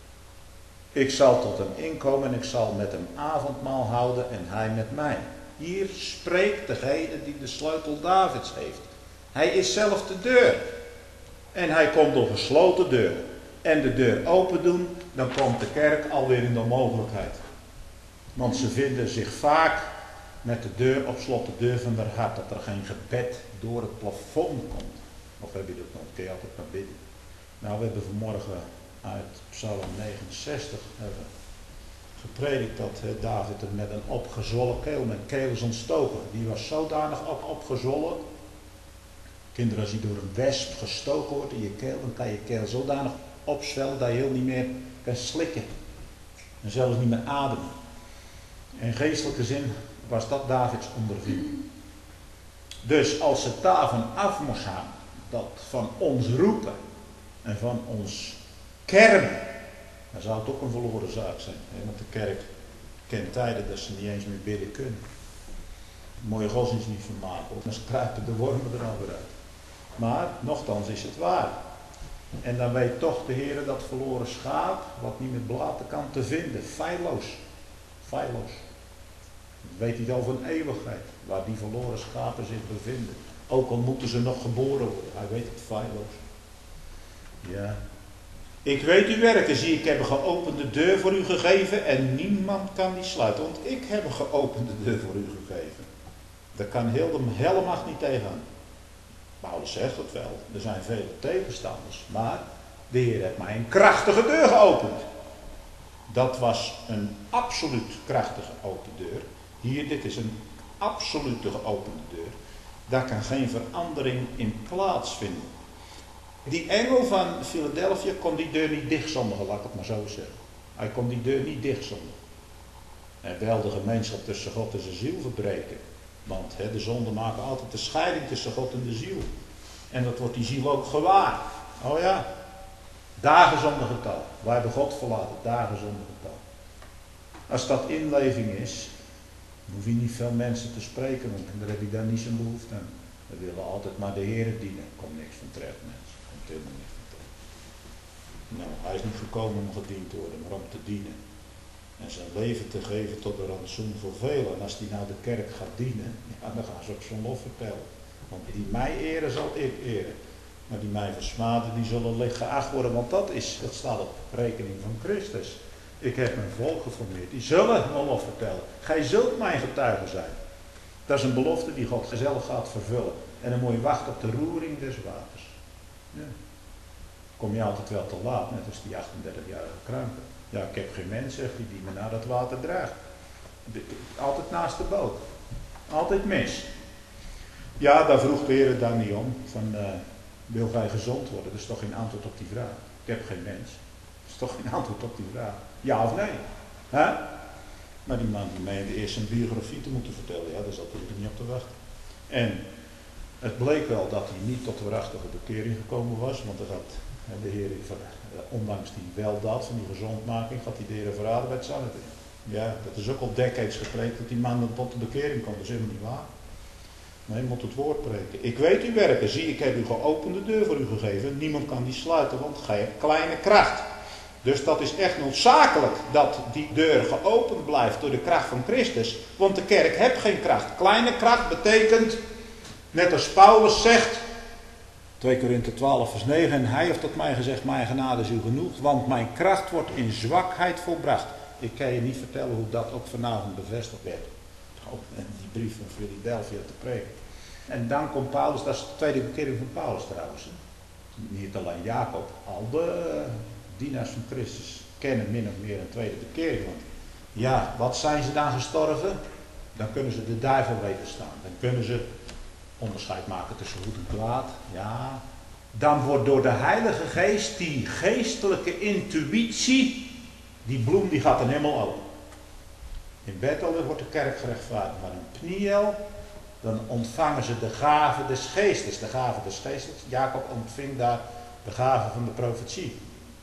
A: ik zal tot hem inkomen en ik zal met hem avondmaal houden en hij met mij. Hier spreekt degene die de sleutel Davids heeft. Hij is zelf de deur. En hij komt door gesloten deur. En de deur open doen, dan komt de kerk alweer in de onmogelijkheid. Want ze vinden zich vaak met de deur op slot, de deur van haar hart, dat er geen gebed door het plafond komt. Of heb je dat nog? Kun je altijd maar bidden. Nou, we hebben vanmorgen uit Psalm negenenzestig hebben gepredikt dat he, David er met een opgezwollen keel, met keel is ontstoken. Die was zodanig op, opgezwollen. Kinderen, als je door een wesp gestoken wordt in je keel, dan kan je keel zodanig opzwellen dat je heel niet meer kan slikken. En zelfs niet meer ademen. In geestelijke zin was dat Davids ondervinding. Dus als het daarvan af moest gaan, dat van ons roepen en van ons kermen, dan zou het ook een verloren zaak zijn. Want de kerk kent tijden dat ze niet eens meer bidden kunnen. Mooie godsdienst niet vermaken, dan kruipen de wormen er alweer uit. Maar nochtans is het waar. En dan weet toch de Heer dat verloren schaap, wat niet met blaten kan, te vinden. Feilloos. Feilloos. Weet hij over een eeuwigheid, waar die verloren schapen zich bevinden. Ook al moeten ze nog geboren worden. Hij weet het feilloos. Ja. Ik weet uw werken, zie ik heb een geopende deur voor u gegeven en niemand kan die sluiten. Want ik heb een geopende deur voor u gegeven. Daar kan heel de helmacht niet tegenaan. Paulus zegt het wel, er zijn vele tegenstanders. Maar de Heer heeft mij een krachtige deur geopend. Dat was een absoluut krachtige open deur. Hier, dit is een absolute geopende deur. Daar kan geen verandering in plaatsvinden. Die engel van Philadelphia kon die deur niet dichtzondigen, laat ik het maar zo zeggen. Hij kon die deur niet dichtzondigen. En wel de gemeenschap tussen God en zijn ziel verbreken. Want he, de zonden maken altijd de scheiding tussen God en de ziel. En dat wordt die ziel ook gewaar. Oh ja, dagen zonder getal. Wij hebben God verlaten, dagen zonder getal. Als dat inleving is, hoef je niet veel mensen te spreken, want daar heb je daar niet zo'n behoefte aan. We willen altijd maar de Heer dienen. Er komt niks van terecht, mensen. Er komt helemaal niks van terecht. Nou, hij is niet gekomen om gediend te worden, maar om te dienen. En zijn leven te geven tot een rantsoen voor velen. En als die nou de kerk gaat dienen, ja, dan gaan ze ook zo'n lof vertellen. Want die mij eren, zal ik eren. Maar die mij versmaden, die zullen licht geacht worden. Want dat is, dat staat op rekening van Christus. Ik heb mijn volk geformeerd. Die zullen mijn lof vertellen. Gij zult mijn getuige zijn. Dat is een belofte die God zelf gaat vervullen. En dan moet je wachten op de roering des waters. Ja. Kom je altijd wel te laat, net als die achtendertigjarige kruimper. Ja, ik heb geen mens, zegt hij, die me naar dat water draagt. Altijd naast de boot. Altijd mis. Ja, daar vroeg de Heer daar niet om. Van, uh, wil gij gezond worden? Dat is toch geen antwoord op die vraag. Ik heb geen mens. Dat is toch geen antwoord op die vraag. Ja of nee? Huh? Maar die man die meende eerst zijn biografie te moeten vertellen. Ja, daar zat hij er niet op te wachten. En het bleek wel dat hij niet tot waarachtige bekering gekomen was. Want er had de Heer, ondanks die weldaad van die gezondmaking, had hij de Heer verraden bij het Sanhedrin. Ja, dat is ook al decades gepreekt dat die man dan tot de bekering komt. Dat is helemaal niet waar. Nee, je moet het woord preken. Ik weet uw werken. Zie, ik heb u geopende deur voor u gegeven. Niemand kan die sluiten, want gij hebt kleine kracht. Dus dat is echt noodzakelijk dat die deur geopend blijft door de kracht van Christus. Want de kerk heeft geen kracht. Kleine kracht betekent, net als Paulus zegt, twee Korinthe twaalf vers negen. En hij heeft tot mij gezegd, mijn genade is u genoeg, want mijn kracht wordt in zwakheid volbracht. Ik kan je niet vertellen hoe dat ook vanavond bevestigd werd. Ook die brief van Philadelphia te preken. En dan komt Paulus, dat is de tweede bekering van Paulus trouwens. Niet alleen Jacob, al de dienaars van Christus kennen min of meer een tweede bekering. Want ja, wat zijn ze dan gestorven? Dan kunnen ze de duivel wederstaan. Dan kunnen ze onderscheid maken tussen goed en kwaad. Ja. Dan wordt door de Heilige Geest die geestelijke intuïtie, die bloem die gaat een hemel open. In Bethel wordt de kerk gerechtvaardigd, maar in Pniel dan ontvangen ze de gave des geestes. De gave des geestes. Jacob ontving daar de gave van de profetie.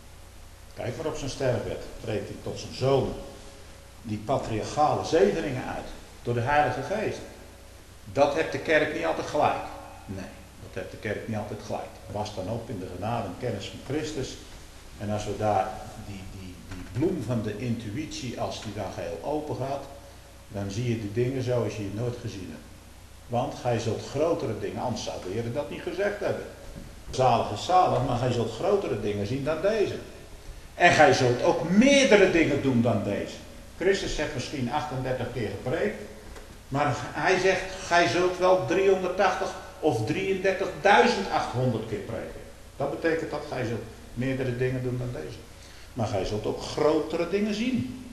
A: Kijk maar op zijn sterfbed. Spreekt hij tot zijn zoon die patriarchale zegeningen uit. Door de Heilige Geest. Dat heeft de kerk niet altijd gelijk. Nee, dat heeft de kerk niet altijd gelijk. Was dan ook in de genade en kennis van Christus. En als we daar die, die, die bloem van de intuïtie, als die dan geheel open gaat, dan zie je de dingen zoals je je nooit gezien hebt. Want gij zult grotere dingen, anders zou de Heer dat niet gezegd hebben. Zalig is zalig, maar gij zult grotere dingen zien dan deze. En gij zult ook meerdere dingen doen dan deze. Christus heeft misschien achtendertig keer gepreekt. Maar hij zegt, gij zult wel driehonderdtachtig of drieëndertigduizend achthonderd keer preken. Dat betekent dat gij zult meerdere dingen doen dan deze. Maar gij zult ook grotere dingen zien.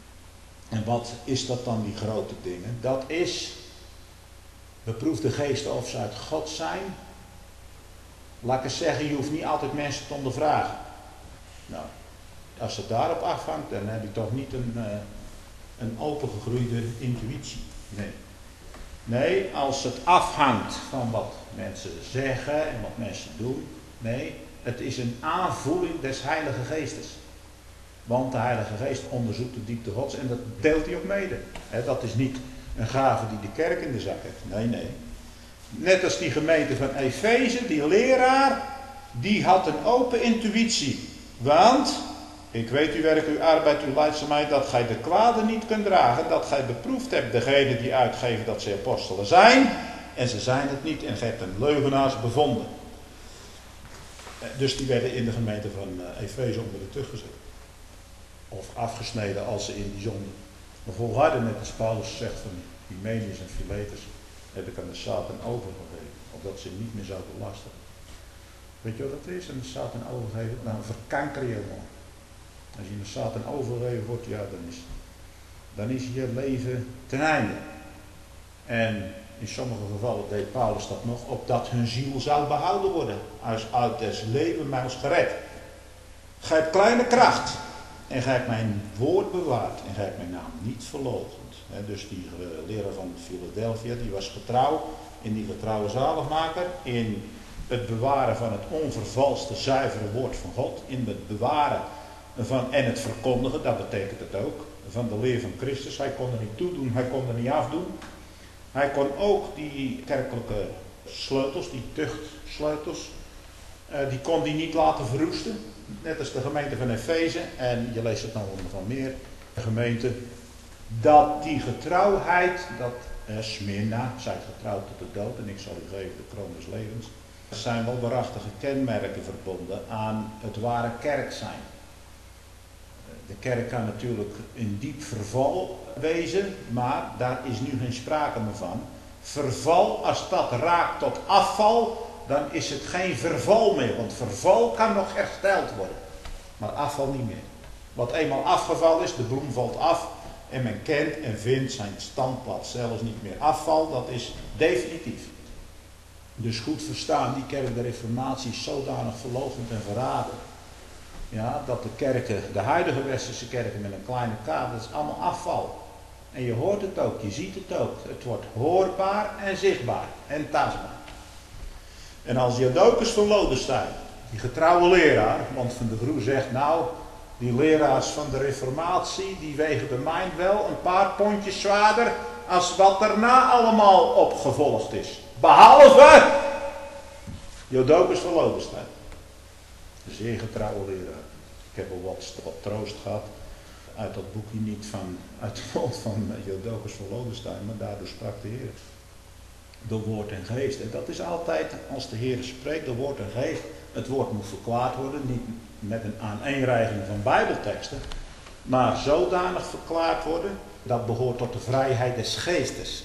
A: En wat is dat dan, die grote dingen? Dat is, beproef de geesten of ze uit God zijn. Laat ik eens zeggen, je hoeft niet altijd mensen te ondervragen. Nou, als het daarop afhangt, dan heb je toch niet een, uh, een opengegroeide intuïtie. Nee. Nee, als het afhangt van wat mensen zeggen en wat mensen doen. Nee, het is een aanvoeling des Heilige Geestes. Want de Heilige Geest onderzoekt de diepte Gods en dat deelt hij ook mede. He, dat is niet een gave die de kerk in de zak heeft. Nee, nee. Net als die gemeente van Efeze, die leraar, die had een open intuïtie. Want, ik weet uw werk, uw arbeid, uw leidzaamheid, dat gij de kwade niet kunt dragen, dat gij beproefd hebt degene die uitgeven dat ze apostelen zijn, en ze zijn het niet, en gij hebt een leugenaars bevonden. Dus die werden in de gemeente van Efeze onder de tucht gezet. Of afgesneden als ze in die zonde nog volharden, net als Paulus zegt van Hymenius en Philetus, heb ik aan de Satan overgegeven, opdat ze niet meer zouden belasten. Weet je wat dat is? Aan de Satan overgeven? Nou, verkanker je man. Als je aan de Satan overgegeven wordt, ja, dan is, dan is je leven ten einde. En in sommige gevallen deed Paulus dat nog, opdat hun ziel zou behouden worden. Als uit des levenmijls gered. Gij hebt kleine kracht. En gij hebt mijn woord bewaard. En gij hebt mijn naam niet verloochend. Dus die leraar van Philadelphia, die was getrouw in die getrouwe zaligmaker. In het bewaren van het onvervalste zuivere woord van God. In het bewaren van, en het verkondigen, dat betekent het ook, van de leer van Christus. Hij kon er niet toe doen, hij kon er niet afdoen. Hij kon ook die kerkelijke sleutels, die tuchtsleutels, uh, die kon hij niet laten verroesten. Net als de gemeente van Efeze, en je leest het nou onder van meer gemeenten, dat die getrouwheid, dat uh, Smyrna, zij getrouwd tot de dood en ik zal u geven de kroon des levens, zijn wel waarachtige kenmerken verbonden aan het ware kerk zijn. De kerk kan natuurlijk in diep verval wezen, maar daar is nu geen sprake meer van. Verval, als dat raakt tot afval, dan is het geen verval meer, want verval kan nog hersteld worden, maar afval niet meer. Wat eenmaal afgevallen is, de bloem valt af en men kent en vindt zijn standplaats zelfs niet meer. Afval, dat is definitief. Dus goed verstaan, die kerk der Reformatie is zodanig verloochend en verraden. Ja, dat de kerken, de huidige westerse kerken met een kleine k, dat is allemaal afval. En je hoort het ook, je ziet het ook. Het wordt hoorbaar en zichtbaar en tastbaar. En als Jodokus van Lodenstein, die getrouwe leraar, want Van de Broer zegt nou, die leraars van de Reformatie, die wegen bij mij wel een paar pondjes zwaarder als wat daarna allemaal opgevolgd is. Behalve Jodokus van Lodenstein. Een zeer getrouwe leraar. Ik heb al wat, wat troost gehad uit dat boekje, niet van, uit de mond van Jodokus van Lodenstein, maar daardoor sprak de Heer. door woord en geest. En dat is altijd, als de Heer spreekt door woord en geest, het woord moet verklaard worden, niet met een aaneenreiging van bijbelteksten, maar zodanig verklaard worden, dat behoort tot de vrijheid des geestes.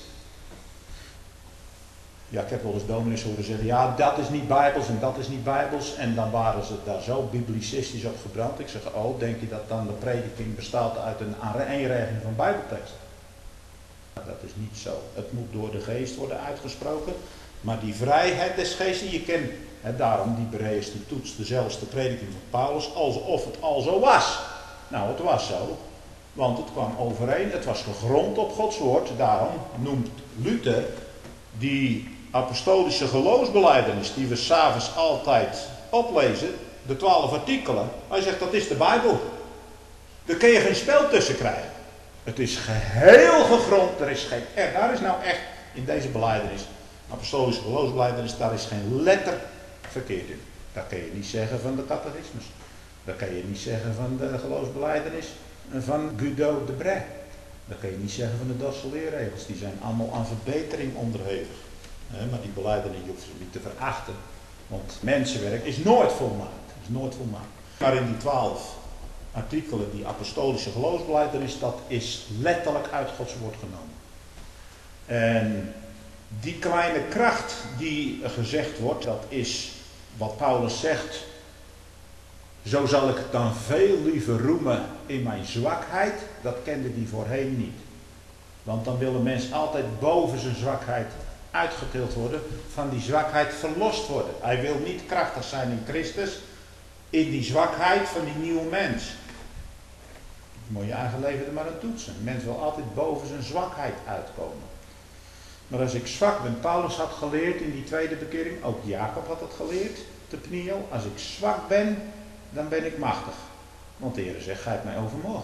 A: Ja, ik heb wel eens dominees horen zeggen, ja, dat is niet bijbels en dat is niet bijbels. En dan waren ze daar zo biblicistisch op gebrand. Ik zeg, oh, denk je dat dan de prediking bestaat uit een aaneenreiging van bijbelteksten? Dat is niet zo. Het moet door de geest worden uitgesproken. Maar die vrijheid des geestes, je kent, hè, daarom die bereesde toets dezelfde prediking van Paulus, alsof het al zo was. Nou, het was zo. Want het kwam overeen, het was gegrond op Gods woord. Daarom noemt Luther die apostolische geloofsbelijdenis, die we s'avonds altijd oplezen, de twaalf artikelen. Hij zegt, dat is de Bijbel. Daar kun je geen spel tussen krijgen. Het is geheel gegrond, er is geen, er, daar is nou echt, in deze belijdenis, apostolische geloofsbelijdenis, daar is geen letter verkeerd in. Dat kun je niet zeggen van de catechismus. Dat kan je niet zeggen van de geloofsbelijdenis van Guido de Brès. Dat kan je niet zeggen van de Dorse leerregels. Die zijn allemaal aan verbetering onderhevig. Maar die belijdenis hoeft ze niet te verachten. Want mensenwerk is nooit volmaakt. Is nooit volmaakt. Maar in die twaalf artikelen, die apostolische geloofsbelijdenis, dat is letterlijk uit Gods woord genomen. En die kleine kracht die gezegd wordt, dat is wat Paulus zegt. Zo zal ik het dan veel liever roemen in mijn zwakheid. Dat kende die voorheen niet. Want dan wil een mens altijd boven zijn zwakheid uitgetild worden. Van die zwakheid verlost worden. Hij wil niet krachtig zijn in Christus. In die zwakheid van die nieuwe mens. Je moet je eigen leven er maar aan toetsen. Een mens wil altijd boven zijn zwakheid uitkomen. Maar als ik zwak ben, Paulus had geleerd in die tweede bekering. Ook Jacob had het geleerd. Te Pniel. Als ik zwak ben, dan ben ik machtig. Want de Heer zegt, gij hebt mij overmocht.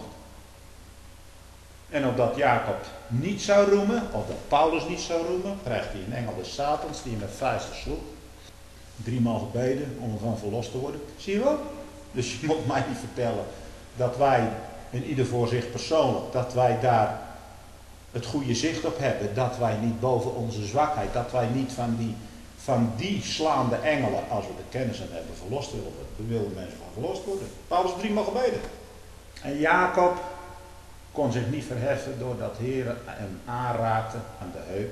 A: En opdat Jacob niet zou roemen, of dat Paulus niet zou roemen, krijgt hij een engel des Satans die hem met vuisten sloeg. Driemaal gebeden om ervan verlost te worden. Zie je wel? Dus je moet mij niet vertellen dat wij, in ieder voor zich persoonlijk, dat wij daar het goede zicht op hebben. Dat wij niet boven onze zwakheid, dat wij niet van die, van die slaande engelen, als we de kennis aan hebben, verlost willen worden. We willen mensen van verlost worden. Paulus driemaal gebeden. En Jacob kon zich niet verheffen doordat Heer hem aanraakte aan de heup.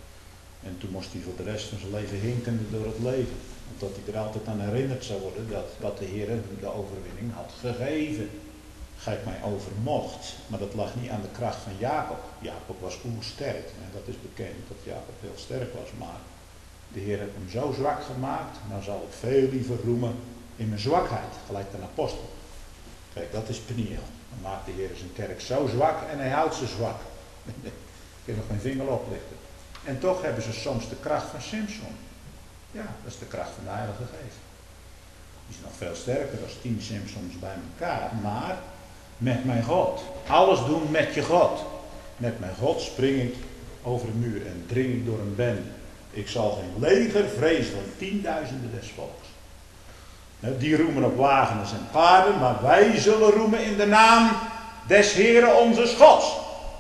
A: En toen moest hij voor de rest van zijn leven hinkende door het leven. Omdat hij er altijd aan herinnerd zou worden dat, dat de Heer hem de overwinning had gegeven. Gij mij overmocht. Maar dat lag niet aan de kracht van Jacob. Jacob was oersterk. En dat is bekend dat Jacob heel sterk was. Maar de Heer heeft hem zo zwak gemaakt. Dan zal ik veel liever roemen in mijn zwakheid. Gelijk een apostel. Kijk, dat is Peniel. Dan maakt de Heer zijn kerk zo zwak en hij houdt ze zwak. Ik kan nog geen vinger oplichten. En toch hebben ze soms de kracht van Simson. Ja, dat is de kracht van de Heilige Geest. Die is nog veel sterker dan tien Simsons bij elkaar. Maar met mijn God. Alles doen met je God. Met mijn God spring ik over de muur en dring ik door een bende. Ik zal geen leger vrezen van tienduizenden des volks. Die roemen op wagens en paarden, maar wij zullen roemen in de naam des Heeren onze Gods.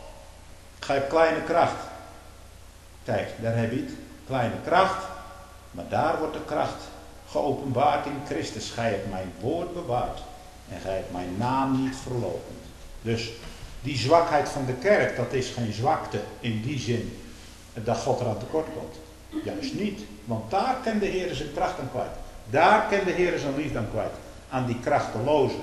A: Gij hebt kleine kracht. Kijk, daar heb je het. Kleine kracht. Maar daar wordt de kracht geopenbaard in Christus. Gij hebt mijn woord bewaard. En gij hebt mijn naam niet verloochend. Dus die zwakheid van de kerk, dat is geen zwakte in die zin dat God eraan tekort komt. Juist niet. Want daar kan de Heer zijn kracht aan kwijt. Daar kan de Heer zijn liefde aan kwijt. Aan die krachtelozen.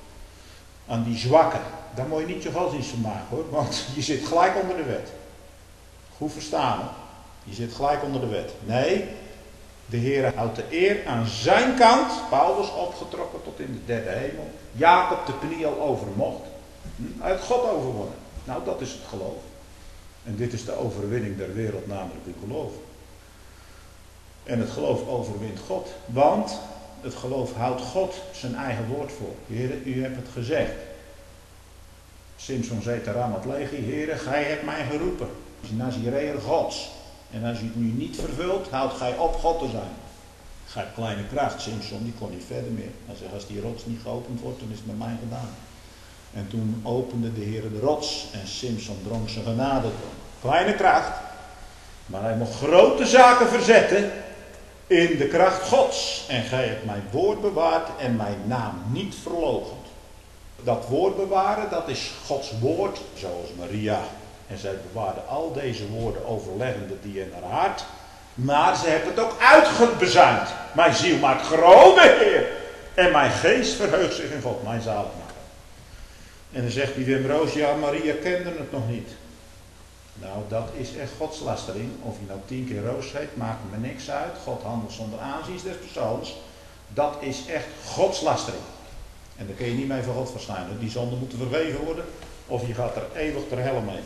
A: Aan die zwakken. Daar moet je niet je godsdienst van maken hoor. Want je zit gelijk onder de wet. Goed verstaan hoor. Je zit gelijk onder de wet. Nee. De Heer houdt de eer aan zijn kant. Paulus opgetrokken tot in de derde hemel. Jacob de Peniel overmocht. Hij heeft God overwonnen. Nou dat is het geloof. En dit is de overwinning der wereld, namelijk uw geloof. En het geloof overwint God. Want het geloof houdt God zijn eigen woord voor. Heer, u hebt het gezegd. Simson zei te Ramat Lehi, Heer, gij hebt mij geroepen. Nazireër Gods. En als u het nu niet vervult, houdt gij op God te zijn. Gij hebt kleine kracht. Simson die kon niet verder meer. Hij zegt, als die rots niet geopend wordt, dan is het met mij gedaan. En toen opende de Heer de rots en Simson dronk zijn genade door. Kleine kracht. Maar hij moet grote zaken verzetten in de kracht Gods. En gij hebt mijn woord bewaard en mijn naam niet verloochend. Dat woord bewaren, dat is Gods woord, zoals Maria. En zij bewaarde al deze woorden, overleggende die in haar hart. Maar ze heeft het ook uitgebezuind. Mijn ziel maakt grote Heer. En mijn geest verheugt zich in God, mijn zaligmaker. En dan zegt die Wim Roos, ja, Maria kende het nog niet. Nou, dat is echt godslastering. Of je nou tien keer Roos heet, maakt me niks uit. God handelt zonder aanzien des persoons. Dat is echt godslastering. En daar kun je niet mee van God verschijnen. Die zonden moeten vergeven worden. Of je gaat er eeuwig ter helle mee.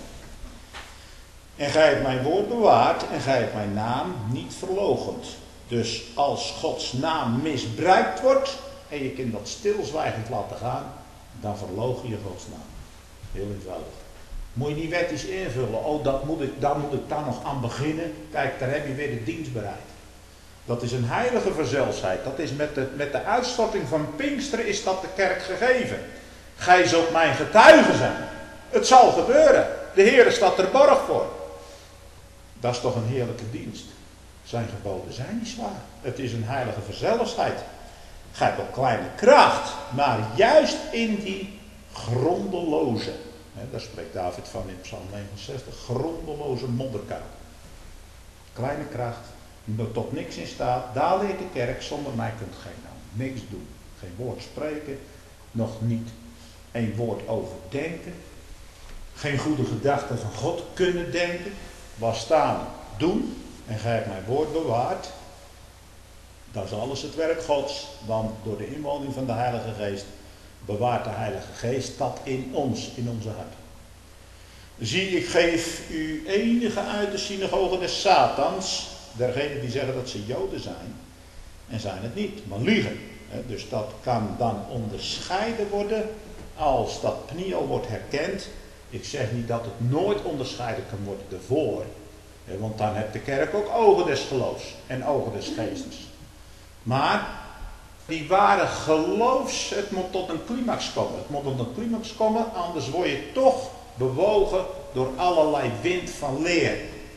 A: En gij hebt mijn woord bewaard. En gij hebt mijn naam niet verloochend. Dus als Gods naam misbruikt wordt. En je kunt dat stilzwijgend laten gaan. Dan verloochen je Gods naam. Heel eenvoudig. Moet je niet wettisch invullen. Oh, dat moet ik, daar moet ik dan nog aan beginnen. Kijk, daar heb je weer de dienstbereid. Dat is een heilige verzelsheid. Dat is met de, met de uitstorting van Pinksteren is dat de kerk gegeven. Gij zult mijn getuige zijn. Het zal gebeuren. De Heer staat er borg voor. Dat is toch een heerlijke dienst. Zijn geboden zijn niet zwaar. Het is een heilige verzelsheid. Gij hebt wel kleine kracht. Maar juist in die grondeloze. Hè, daar spreekt David van in Psalm negenenzestig. Grondeloze modderkuil. Kleine kracht. Tot niks in staat. Daar leert de kerk. Zonder mij kunt gij nou niks doen. Geen woord spreken. Nog niet een woord overdenken. Geen goede gedachten van God kunnen denken. Was staan, doen. En gij hebt mijn woord bewaard. Dat is alles het werk Gods. Want door de inwoning van de Heilige Geest bewaart de Heilige Geest dat in ons, in onze harten. Zie, ik geef u enige uit de synagoge des Satans. Dergenen die zeggen dat ze Joden zijn. En zijn het niet, maar liegen. Dus dat kan dan onderscheiden worden als dat Pniel wordt herkend. Ik zeg niet dat het nooit onderscheiden kan worden ervoor. Want dan heeft de kerk ook ogen des geloofs en ogen des geestes. Maar die ware geloofs, het moet tot een climax komen. Het moet tot een climax komen, anders word je toch bewogen door allerlei wind van leer.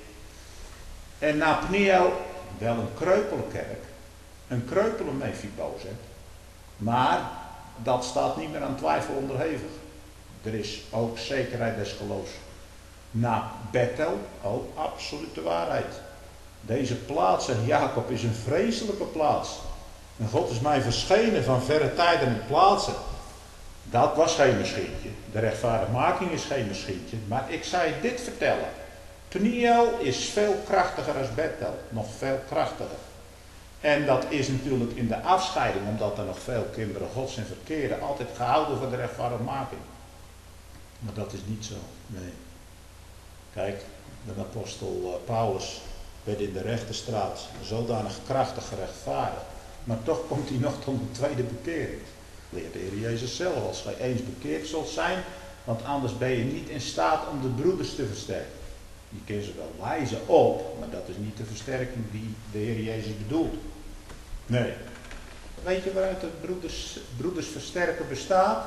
A: En na Pniel wel een kreupele kerk, een kreupele Mephibozet, maar dat staat niet meer aan twijfel onderhevig. Er is ook zekerheid des geloofs. Na Bethel ook absolute waarheid. Deze plaats, zegt Jacob, is een vreselijke plaats. En God is mij verschenen van verre tijden en plaatsen. Dat was geen mischientje. De rechtvaardigmaking is geen mischientje. Maar ik zei dit vertellen. Pniel is veel krachtiger als Bethel. Nog veel krachtiger. En dat is natuurlijk in de afscheiding, omdat er nog veel kinderen Gods en verkeerden, altijd gehouden voor de rechtvaardigmaking. Maar dat is niet zo. Nee. Kijk, de apostel Paulus werd in de rechterstraat zodanig krachtig gerechtvaardigd. Maar toch komt hij nog tot een tweede bekering. Leert de Heer Jezus zelf, als gij eens bekeerd zult zijn, want anders ben je niet in staat om de broeders te versterken. Je kunt ze wel wijzen op, maar dat is niet de versterking die de Heer Jezus bedoelt. Nee. Weet je waaruit het broeders, broeders versterken bestaat?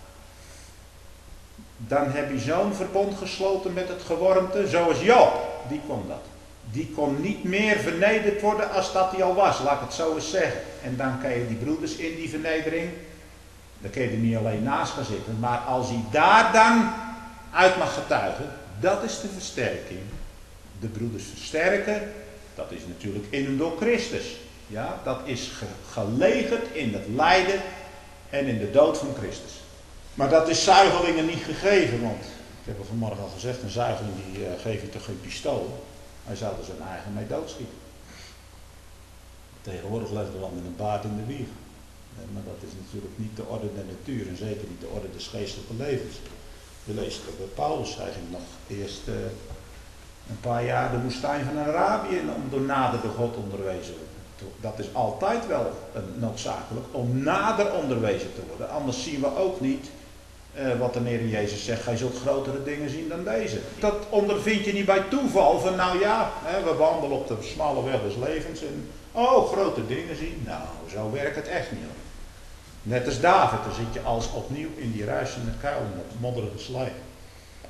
A: Dan heb je zo'n verbond gesloten met het gewormte, zoals Job. Die kon dat. Die kon niet meer vernederd worden als dat hij al was, laat ik het zo eens zeggen. En dan kan je die broeders in die vernedering, dan kun je er niet alleen naast gaan zitten, maar als hij daar dan uit mag getuigen, dat is de versterking. De broeders versterken, dat is natuurlijk in en door Christus. Ja, dat is ge gelegerd in het lijden en in de dood van Christus. Maar dat is zuigelingen niet gegeven, want ik heb er vanmorgen al gezegd, een zuigeling die uh, geeft je toch geen pistool. Hij zou er zijn eigen mee doodschieten. Tegenwoordig leeft er wel met een baard in de wieg. Nee, maar dat is natuurlijk niet de orde der natuur en zeker niet de orde des geestelijke levens. Je leest het bij Paulus, hij ging nog eerst uh, een paar jaar de woestijn van Arabië om door nader de God onderwezen worden. Dat is altijd wel uh, noodzakelijk om nader onderwezen te worden. Anders zien we ook niet uh, wat de Heer Jezus zegt. Gij zult grotere dingen zien dan deze. Dat ondervind je niet bij toeval van nou ja, hè, we wandelen op de smalle weg des levens en oh, grote dingen zien. Nou, zo werkt het echt niet. Hoor. Net als David, dan zit je als opnieuw in die ruisende kuil, in dat modderige slijk.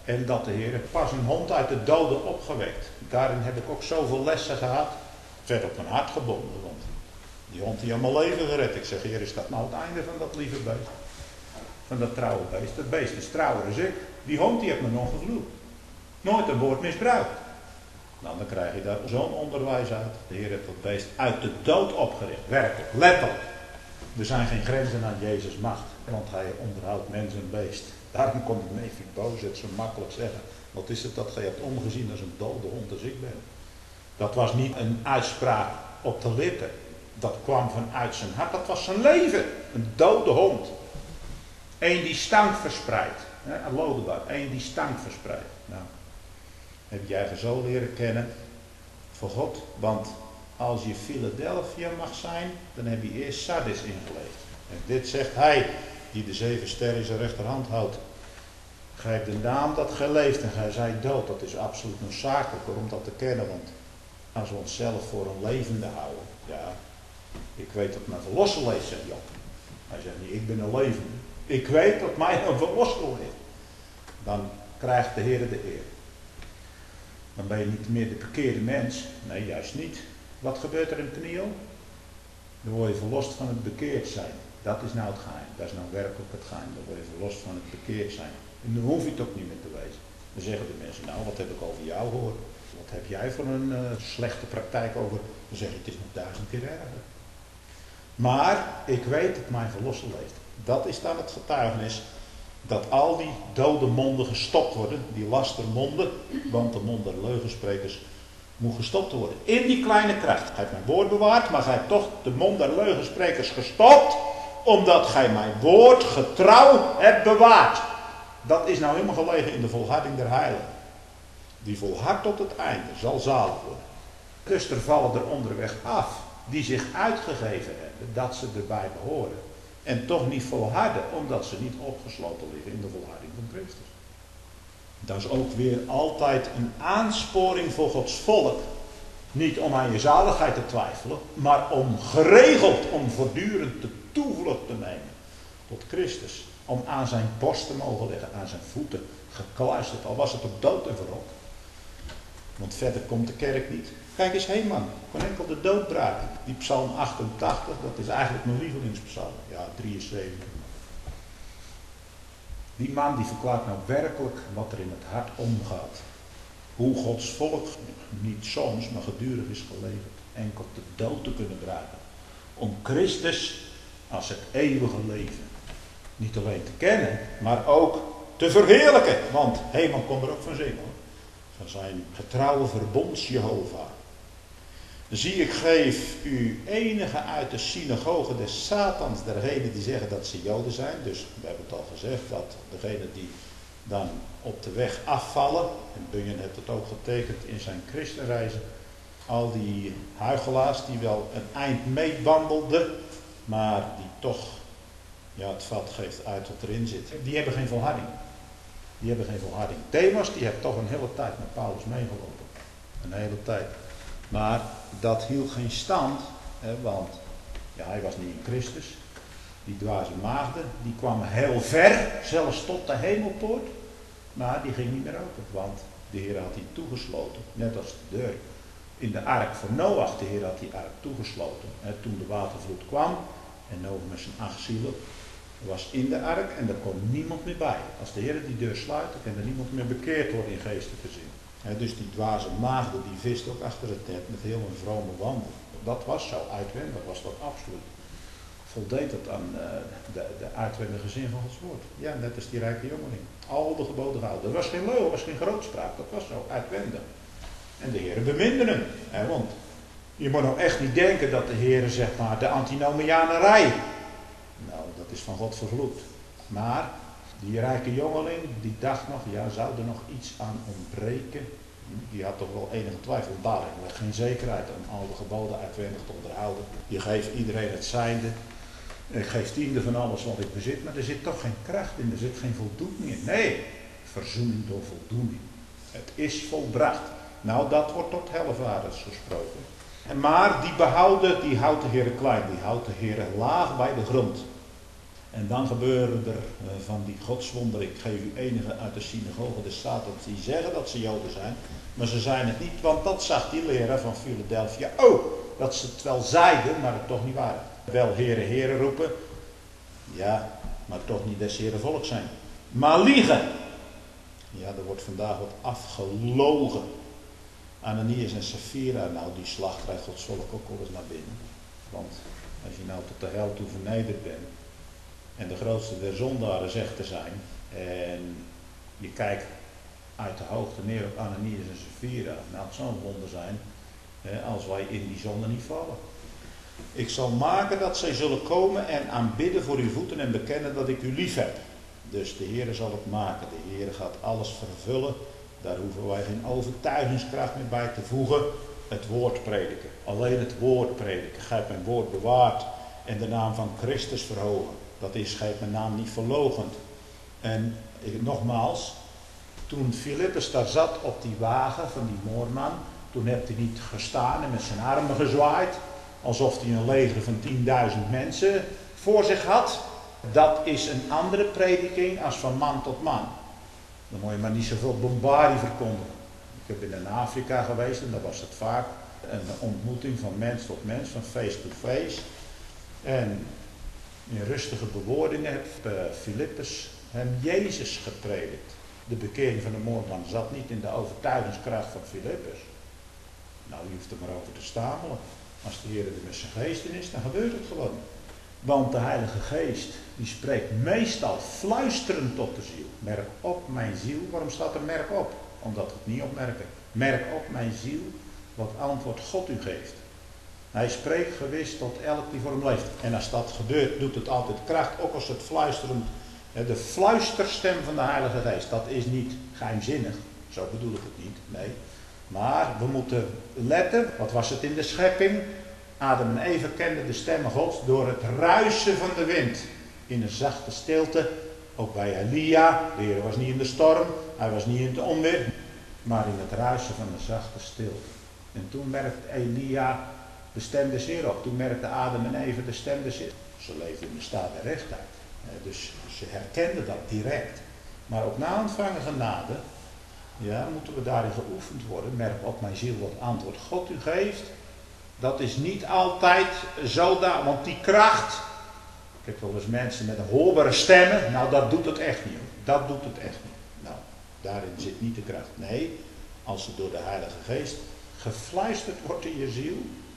A: En dat de Heer pas een hond uit de doden opgewekt. Daarin heb ik ook zoveel lessen gehad. Het werd op mijn hart gebonden. Want die hond die had mijn leven gered. Ik zeg, Heer, is dat nou het einde van dat lieve beest? Van dat trouwe beest. Dat beest is trouwer dan ik. Die hond die heeft me nog gevloekt. Nooit een woord misbruikt. Nou, dan krijg je daar zo'n onderwijs uit. De Heer heeft dat beest uit de dood opgericht. Werkelijk, letterlijk. Er zijn geen grenzen aan Jezus' macht. Want hij onderhoudt mens en beest. Daarom kon de Mephibozet zo makkelijk zeggen. Wat is het dat gij hebt omgezien als een dode hond als ik ben? Dat was niet een uitspraak op de lippen. Dat kwam vanuit zijn hart. Dat was zijn leven. Een dode hond. Eén die stank verspreidt. Een Lodebar. Eén die stank verspreidt. Nou, heb jij je zo leren kennen voor God. Want als je Philadelphia mag zijn, dan heb je eerst Sardis ingeleefd. En dit zegt hij, die de zeven sterren in zijn rechterhand houdt. Gij hebt de naam dat gij leeft en gij zijt dood. Dat is absoluut noodzakelijk om dat te kennen. Want als we onszelf voor een levende houden. Ja, ik weet dat mijn verlosser leeft, zegt Jan. Hij zegt niet, ik ben een levende. Ik weet dat mij een verlosser leeft. Dan krijgt de Heer de eer. Dan ben je niet meer de bekeerde mens. Nee, juist niet. Wat gebeurt er in Peniel? Dan word je verlost van het bekeerd zijn. Dat is nou het geheim. Dat is nou werkelijk het geheim. Dan word je verlost van het bekeerd zijn. En dan hoef je het ook niet meer te wezen. Dan zeggen de mensen, nou wat heb ik over jou gehoord? Wat heb jij voor een uh, slechte praktijk over? Dan zeg je, het is nog duizend keer erger. Maar ik weet dat mijn verlosser leeft. Dat is dan het getuigenis. Dat al die dode monden gestopt worden. Die lastermonden. Want de mond der leugensprekers moet gestopt worden. In die kleine kracht. Gij hebt mijn woord bewaard. Maar gij hebt toch de mond der leugensprekers gestopt. Omdat gij mijn woord getrouw hebt bewaard. Dat is nou helemaal gelegen in de volharding der heiligen. Die volhardt tot het einde. Zal zalig worden. Dus er vallen er onderweg af. Die zich uitgegeven hebben. Dat ze erbij behoren. En toch niet volharden. Omdat ze niet opgesloten liggen in de volharding van Christus. Dat is ook weer altijd een aansporing voor Gods volk. Niet om aan je zaligheid te twijfelen. Maar om geregeld, om voortdurend de toevlucht te nemen. Tot Christus. Om aan zijn borst te mogen leggen. Aan zijn voeten gekluisterd. Al was het op dood en verrot. Want verder komt de kerk niet. Kijk eens heen man. Gewoon enkel de doodbraak. Die psalm achtentachtig. Dat is eigenlijk mijn lievelingspsalm. Ja, drieënzeventig. Die man die verklaart nou werkelijk wat er in het hart omgaat. Hoe Gods volk niet soms, maar gedurig is geleverd. Enkel de dood te kunnen dragen. Om Christus als het eeuwige leven. Niet alleen te kennen, maar ook te verheerlijken. Want Heman kon er ook van zingen. Van zijn getrouwe verbonds Jehovah. Zie, ik geef u enige uit de synagoge des Satans, dergenen die zeggen dat ze Joden zijn. Dus we hebben het al gezegd, dat degenen die dan op de weg afvallen, en Bunyan heeft het ook getekend in zijn christenreizen, al die huichelaars die wel een eind meewandelden, maar die toch, ja het vat geeft uit wat erin zit, die hebben geen volharding. Die hebben geen volharding. Demas, die heeft toch een hele tijd met Paulus meegelopen. Een hele tijd. Maar dat hield geen stand, hè, want ja, hij was niet in Christus. Die dwaze maagden, die kwamen heel ver, zelfs tot de hemelpoort. Maar die ging niet meer open, want de Heer had die toegesloten. Net als de deur in de ark van Noach, de Heer had die ark toegesloten. Hè, toen de watervloed kwam en Noach met zijn acht zielen was in de ark en er kon niemand meer bij. Als de Heer die deur sluit, dan kan er niemand meer bekeerd worden in geestelijke zin. He, dus die dwaze maagden, die vist ook achter het net met heel een vrome wandel. Dat was zo, uitwendig was dat absoluut. Voldeed het aan uh, de, de uitwendige zin van Gods woord. Ja, net als die rijke jongeling. Al de geboden gehouden. Er was geen leugen, er was geen grootspraak, dat was zo, uitwendig. En de Heer beminde hem. He, want je moet nou echt niet denken dat de Heer, zeg maar, de antinomianerij. Nou, dat is van God vervloekt. Maar die rijke jongeling, die dacht nog, ja, zou er nog iets aan ontbreken? Die had toch wel enige twijfel. Daar had geen zekerheid om al de geboden uitwendig te onderhouden. Je geeft iedereen het zijnde. Ik geef tiende van alles wat ik bezit, maar er zit toch geen kracht in, er zit geen voldoening in. Nee, verzoening door voldoening. Het is volbracht. Nou, dat wordt tot hellevaarders gesproken. Maar die behouden, die houdt de Heer klein, die houdt de Heer laag bij de grond. En dan gebeuren er uh, van die godswonderen. Ik geef u enige uit de synagoge des Satans die zeggen dat ze Joden zijn. Maar ze zijn het niet, want dat zag die leraar van Philadelphia ook. Dat ze het wel zeiden, maar het toch niet waren. Wel heren, heren roepen. Ja, maar toch niet des heren volk zijn. Maar liegen. Ja, er wordt vandaag wat afgelogen. Ananias en Sapphira, nou die slag krijgt Gods volk ook al eens naar binnen. Want als je nou tot de hel toe vernederd bent. En de grootste der zondaren zegt te zijn. En je kijkt uit de hoogte neer op Ananias en Sapphira. Nou, het zou een wonder zijn. Hè, als wij in die zonde niet vallen. Ik zal maken dat zij zullen komen en aanbidden voor uw voeten en bekennen dat ik u lief heb. Dus de Heere zal het maken. De Heere gaat alles vervullen. Daar hoeven wij geen overtuigingskracht meer bij te voegen. Het woord prediken. Alleen het woord prediken. Gij hebt mijn woord bewaard en de naam van Christus verhogen. Dat is, gij hebt mijn naam niet verloochend. En ik, nogmaals, toen Filippus daar zat op die wagen van die moorman, toen heeft hij niet gestaan en met zijn armen gezwaaid, alsof hij een leger van tienduizend mensen voor zich had. Dat is een andere prediking als van man tot man. Dan moet je maar niet zoveel bombardie verkondigen. Ik ben in Afrika geweest en daar was het vaak een ontmoeting van mens tot mens, van face to face. En in rustige bewoordingen heeft Filippus hem Jezus gepredikt. De bekering van de moorman zat niet in de overtuigingskracht van Filippus. Nou, je hoeft er maar over te stamelen. Als de Heer er met zijn geest in is, dan gebeurt het gewoon. Want de Heilige Geest, die spreekt meestal fluisterend tot de ziel. Merk op mijn ziel. Waarom staat er merk op? Omdat we het niet opmerken. Merk op mijn ziel, wat antwoord God u geeft. Hij spreekt gewis tot elk die voor hem leeft. En als dat gebeurt, doet het altijd kracht. Ook als het fluisterend, de fluisterstem van de Heilige Geest. Dat is niet geheimzinnig. Zo bedoel ik het niet. Nee. Maar we moeten letten. Wat was het in de schepping? Adam en Eva kenden de stem Gods door het ruisen van de wind. In een zachte stilte. Ook bij Elia. De Heer was niet in de storm. Hij was niet in het onweer. Maar in het ruisen van de zachte stilte. En toen merkte Elia de stem des Heer op. Toen merkte Adam en Eva de stem des Heer. Ze leefden in de staat der rechtheid. Dus ze herkenden dat direct. Maar ook na ontvangen genade, ja, moeten we daarin geoefend worden. Merk op mijn ziel wat antwoord God u geeft. Dat is niet altijd zo daar, want die kracht. Ik heb wel eens mensen met een hoorbare stemmen. Nou, dat doet het echt niet. Dat doet het echt niet. Nou, daarin zit niet de kracht. Nee, als het door de Heilige Geest gefluisterd wordt in je ziel.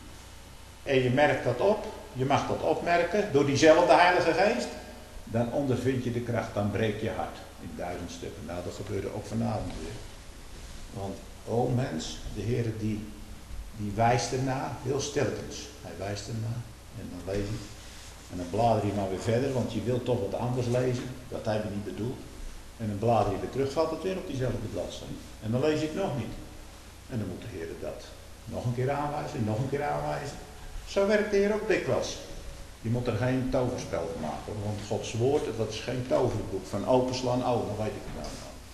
A: En je merkt dat op. Je mag dat opmerken door diezelfde Heilige Geest. Dan ondervind je de kracht. Dan breekt je hart in duizend stukken. Nou, dat gebeurde ook vanavond weer. Want, o mens, de Heer die, die wijst ernaar, heel stilletjes. Hij wijst ernaar. En dan lees ik. En dan blader je maar weer verder, want je wilt toch wat anders lezen. Dat heb je niet bedoeld. En dan blader je weer terug, valt het weer op diezelfde bladzijde. En dan lees ik nog niet. En dan moet de Heer dat nog een keer aanwijzen, nog een keer aanwijzen. Zo werkt de Heer ook dikwijls. Je moet er geen toverspel van maken. Want Gods woord, dat is geen toverboek. Van openslaan, oh, dan weet ik het nou.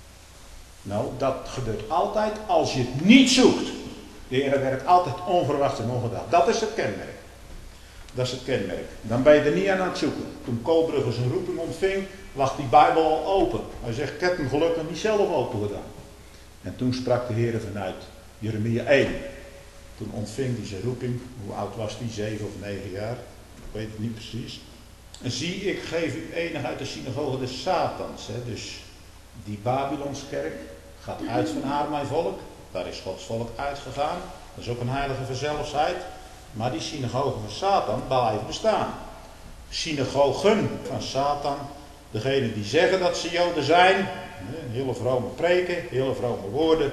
A: Nou, dat gebeurt altijd als je het niet zoekt. De Heer werkt altijd onverwachts en ongedacht. Dat is het kenmerk. Dat is het kenmerk. Dan ben je er niet aan aan het zoeken. Toen Koolbrugge zijn roeping ontving, lag die Bijbel al open. Hij zegt, ik heb hem gelukkig niet zelf open gedaan. En toen sprak de Heer vanuit Jeremia één. Toen ontving hij zijn roeping. Hoe oud was hij? Zeven of negen jaar. Ik weet het niet precies. En zie, ik geef u enig uit de synagoge des Satans. Hè. Dus die Babylonskerk gaat uit van haar, mijn volk. Daar is Gods volk uitgegaan. Dat is ook een heilige verzelfsheid. Maar die synagoge van Satan blijft bestaan. Synagogen van Satan. Degenen die zeggen dat ze Joden zijn. Hele vrome preken, hele vrome woorden.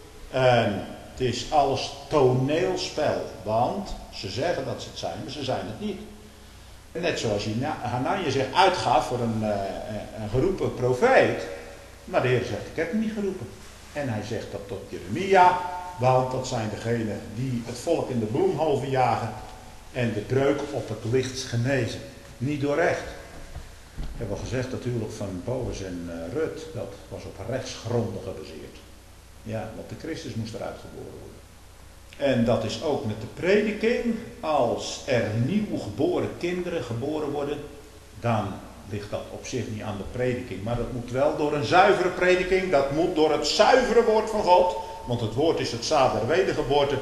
A: En het is alles toneelspel. Want ze zeggen dat ze het zijn, maar ze zijn het niet. Net zoals Hananiah zich uitgaat voor een, een geroepen profeet. Maar de Heer zegt, ik heb hem niet geroepen. En hij zegt dat tot Jeremia. Want dat zijn degenen die het volk in de bloemhoven jagen. En de breuk op het licht genezen. Niet door recht. Ik heb al gezegd natuurlijk van Boas en Rut. Dat was op rechtsgronden gebaseerd. Ja, want de Christus moest eruit geboren worden. En dat is ook met de prediking. Als er nieuw geboren kinderen geboren worden. Dan ligt dat op zich niet aan de prediking, maar dat moet wel door een zuivere prediking, dat moet door het zuivere woord van God, want het woord is het zaad der wedergeboorte.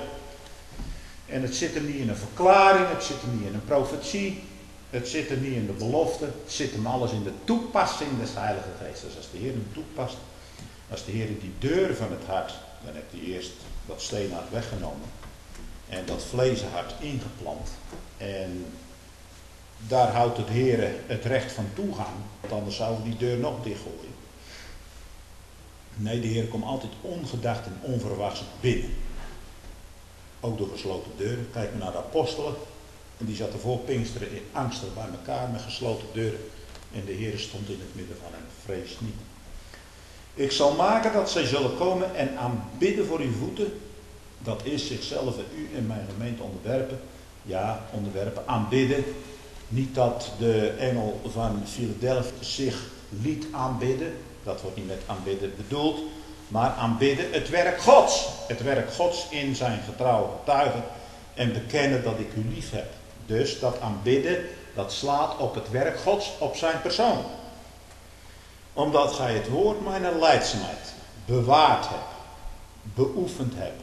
A: En het zit hem niet in een verklaring, het zit hem niet in een profetie, het zit hem niet in de belofte, het zit hem alles in de toepassing des Heilige Geestes. Als de Heer hem toepast, als de Heer die deur van het hart, dan heeft hij eerst dat steenhart weggenomen en dat vleeshart ingeplant. En daar houdt het Heer het recht van toegang, want anders zouden we die deur nog dichtgooien. Nee, de Heer komt altijd ongedacht en onverwachts binnen. Ook door gesloten deuren. Kijk maar naar de apostelen. En die zaten voor Pinksteren in angstig bij elkaar met gesloten deuren. En de Heer stond in het midden van hen. Vrees niet. Ik zal maken dat zij zullen komen en aanbidden voor uw voeten. Dat is zichzelf en u en mijn gemeente onderwerpen. Ja, onderwerpen. Aanbidden. Niet dat de engel van Philadelphia zich liet aanbidden. Dat wordt niet met aanbidden bedoeld. Maar aanbidden het werk Gods. Het werk Gods in zijn getrouwe getuigen. En bekennen dat ik u lief heb. Dus dat aanbidden, dat slaat op het werk Gods, op zijn persoon. Omdat gij het woord mijner lijdzaamheid bewaard hebt. Beoefend hebt.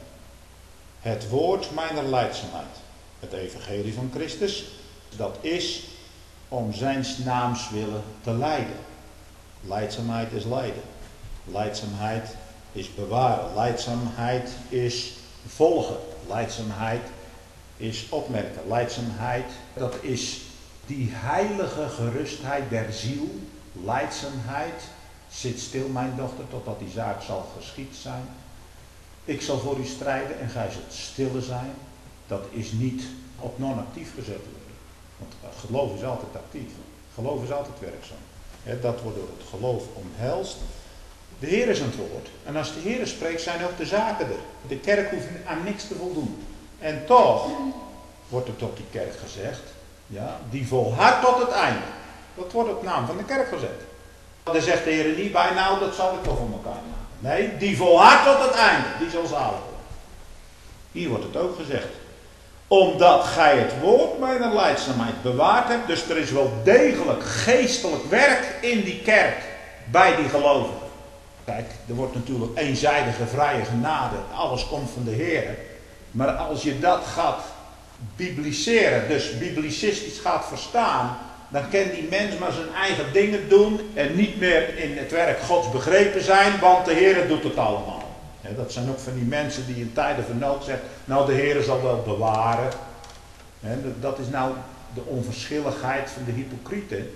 A: Het woord mijner lijdzaamheid. Het evangelie van Christus. Dat is om zijn naams willen te lijden. Lijdzaamheid is lijden. Lijdzaamheid is bewaren. Lijdzaamheid is volgen. Lijdzaamheid is opmerken. Lijdzaamheid, dat is die heilige gerustheid der ziel. Lijdzaamheid. Zit stil, mijn dochter, totdat die zaak zal geschied zijn. Ik zal voor u strijden en gij zult stille zijn. Dat is niet op non-actief gezet worden. Want geloof is altijd actief. Geloof is altijd werkzaam. He, dat wordt door het geloof omhelst. De Heer is aan het woord. En als de Heer spreekt, zijn ook de zaken er. De kerk hoeft aan niks te voldoen. En toch wordt er tot die kerk gezegd, ja, die volhardt tot het einde. Dat wordt op naam van de kerk gezet. Dan zegt de Heer niet bij, nou dat zal ik toch voor elkaar maken. Nee, die volhardt tot het einde. Die zal zalig worden. Hier wordt het ook gezegd. Omdat gij het woord mijner lijdzaamheid bewaard hebt. Dus er is wel degelijk geestelijk werk in die kerk. Bij die gelovigen. Kijk, er wordt natuurlijk eenzijdige vrije genade. Alles komt van de Heer. Maar als je dat gaat bibliceren. Dus biblicistisch gaat verstaan. Dan kan die mens maar zijn eigen dingen doen. En niet meer in het werk Gods begrepen zijn. Want de Heer doet het allemaal. He, dat zijn ook van die mensen die in tijden van nood zeggen, nou de Heer zal wel bewaren. He, dat is nou de onverschilligheid van de hypocrieten.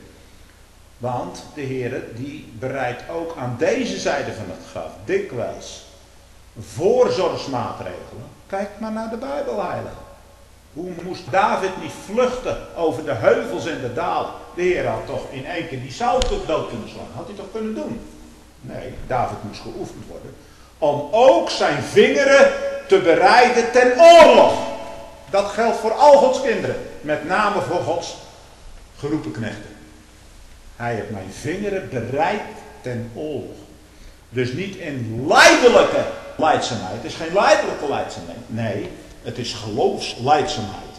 A: Want de Heer die bereidt ook aan deze zijde van het graf dikwijls voorzorgsmaatregelen. Kijk maar naar de Bijbelheiligen. Hoe moest David niet vluchten over de heuvels en de dalen? De Heer had toch in één keer die Saul dood kunnen slaan. Had hij toch kunnen doen? Nee, David moest geoefend worden. Om ook zijn vingeren te bereiden ten oorlog. Dat geldt voor al Gods kinderen. Met name voor Gods geroepen knechten. Hij heeft mijn vingeren bereid ten oorlog. Dus niet in lijdelijke lijdzaamheid. Het is geen lijdelijke lijdzaamheid. Nee, het is geloofslijdzaamheid.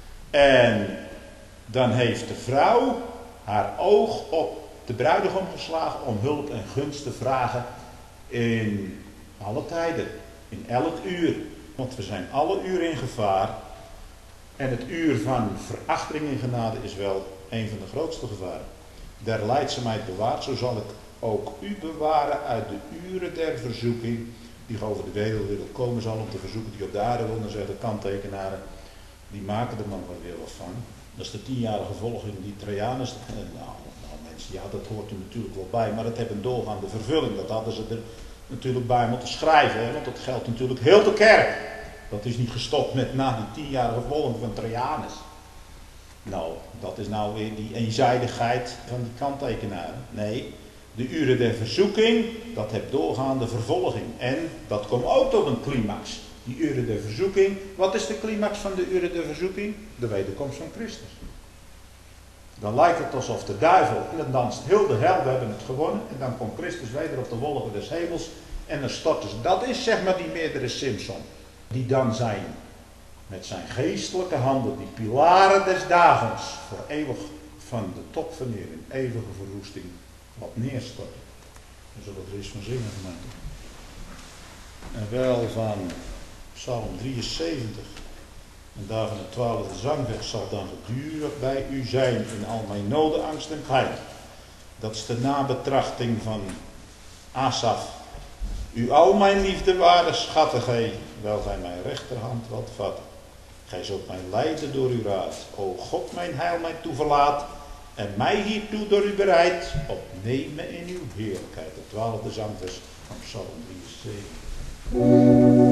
A: En dan heeft de vrouw haar oog op de bruidegom geslagen om hulp en gunst te vragen in alle tijden, in elk uur. Want we zijn alle uren in gevaar. En het uur van verachting in genade is wel een van de grootste gevaren. Der lijdzaamheid bewaard, zo zal ik ook u bewaren uit de uren der verzoeking, die over de wereld komen zal om te verzoeken die op de aarde wil. Dan zeggen de kanttekenaren, die maken er maar weer wat van. Dat is de tienjarige volging die Trajanus, nou, nou mensen, ja dat hoort er natuurlijk wel bij, maar dat heeft een doorgaande vervulling. Dat hadden ze er natuurlijk bij moeten schrijven, hè? Want dat geldt natuurlijk heel de kerk. Dat is niet gestopt met na die tienjarige volging van Trajanus. Nou, dat is nou weer die eenzijdigheid van die kanttekenaren. Nee, de uren der verzoeking, dat heeft doorgaande vervolging. En dat komt ook tot een climax. Die uren der verzoeking. Wat is de climax van de uren der verzoeking? De wederkomst van Christus. Dan lijkt het alsof de duivel, en dan danst heel de hel, we hebben het gewonnen. En dan komt Christus weder op de wolken des hemels. En dan storten ze. Dat is zeg maar die meerdere Simpson. Die dan zijn met zijn geestelijke handen, die pilaren des dagens, voor eeuwig van de top van Heer in eeuwige verwoesting wat neerstorten. Daar zullen we er eens van zingen, gemeente. En wel van Psalm drieënzeventig. En daarvan de twaalfde zangvers zal dan gedurig bij u zijn in al mijn noden, angst en pijn. Dat is de nabetrachting van Asaf. U al mijn liefde waarde schatten gij, wel gij mijn rechterhand wilt vatten. Gij zult mij leiden door uw raad. O God, mijn heil, mij toeverlaat. En mij hiertoe door u bereid. Opneem me in uw heerlijkheid. De twaalfde zangvers van Psalm drieënzeventig.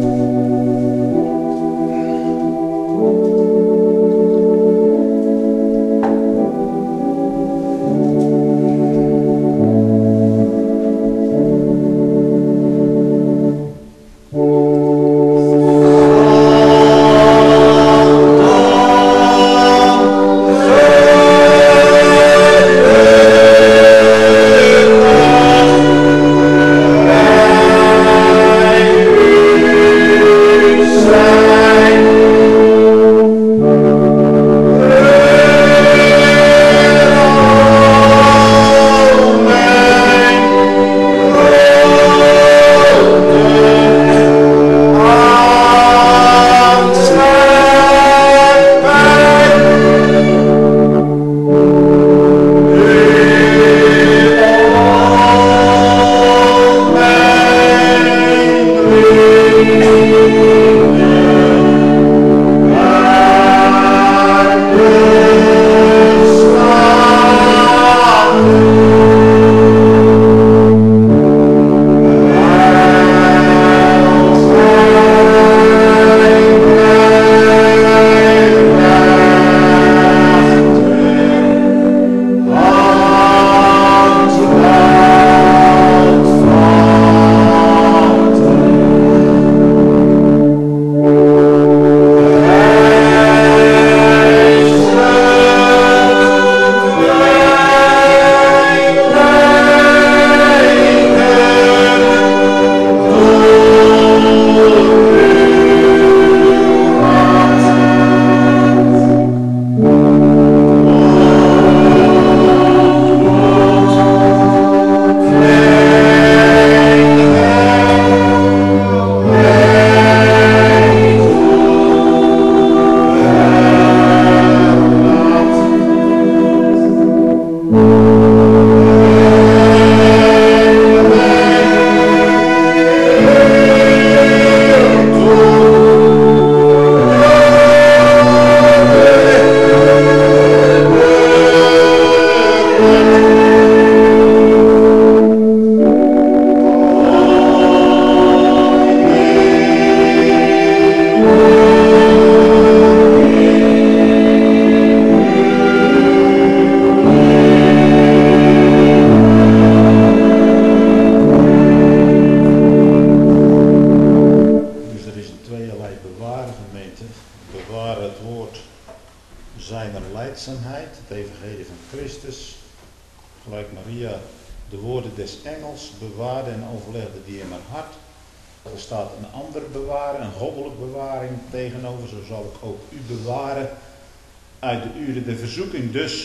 A: Dus,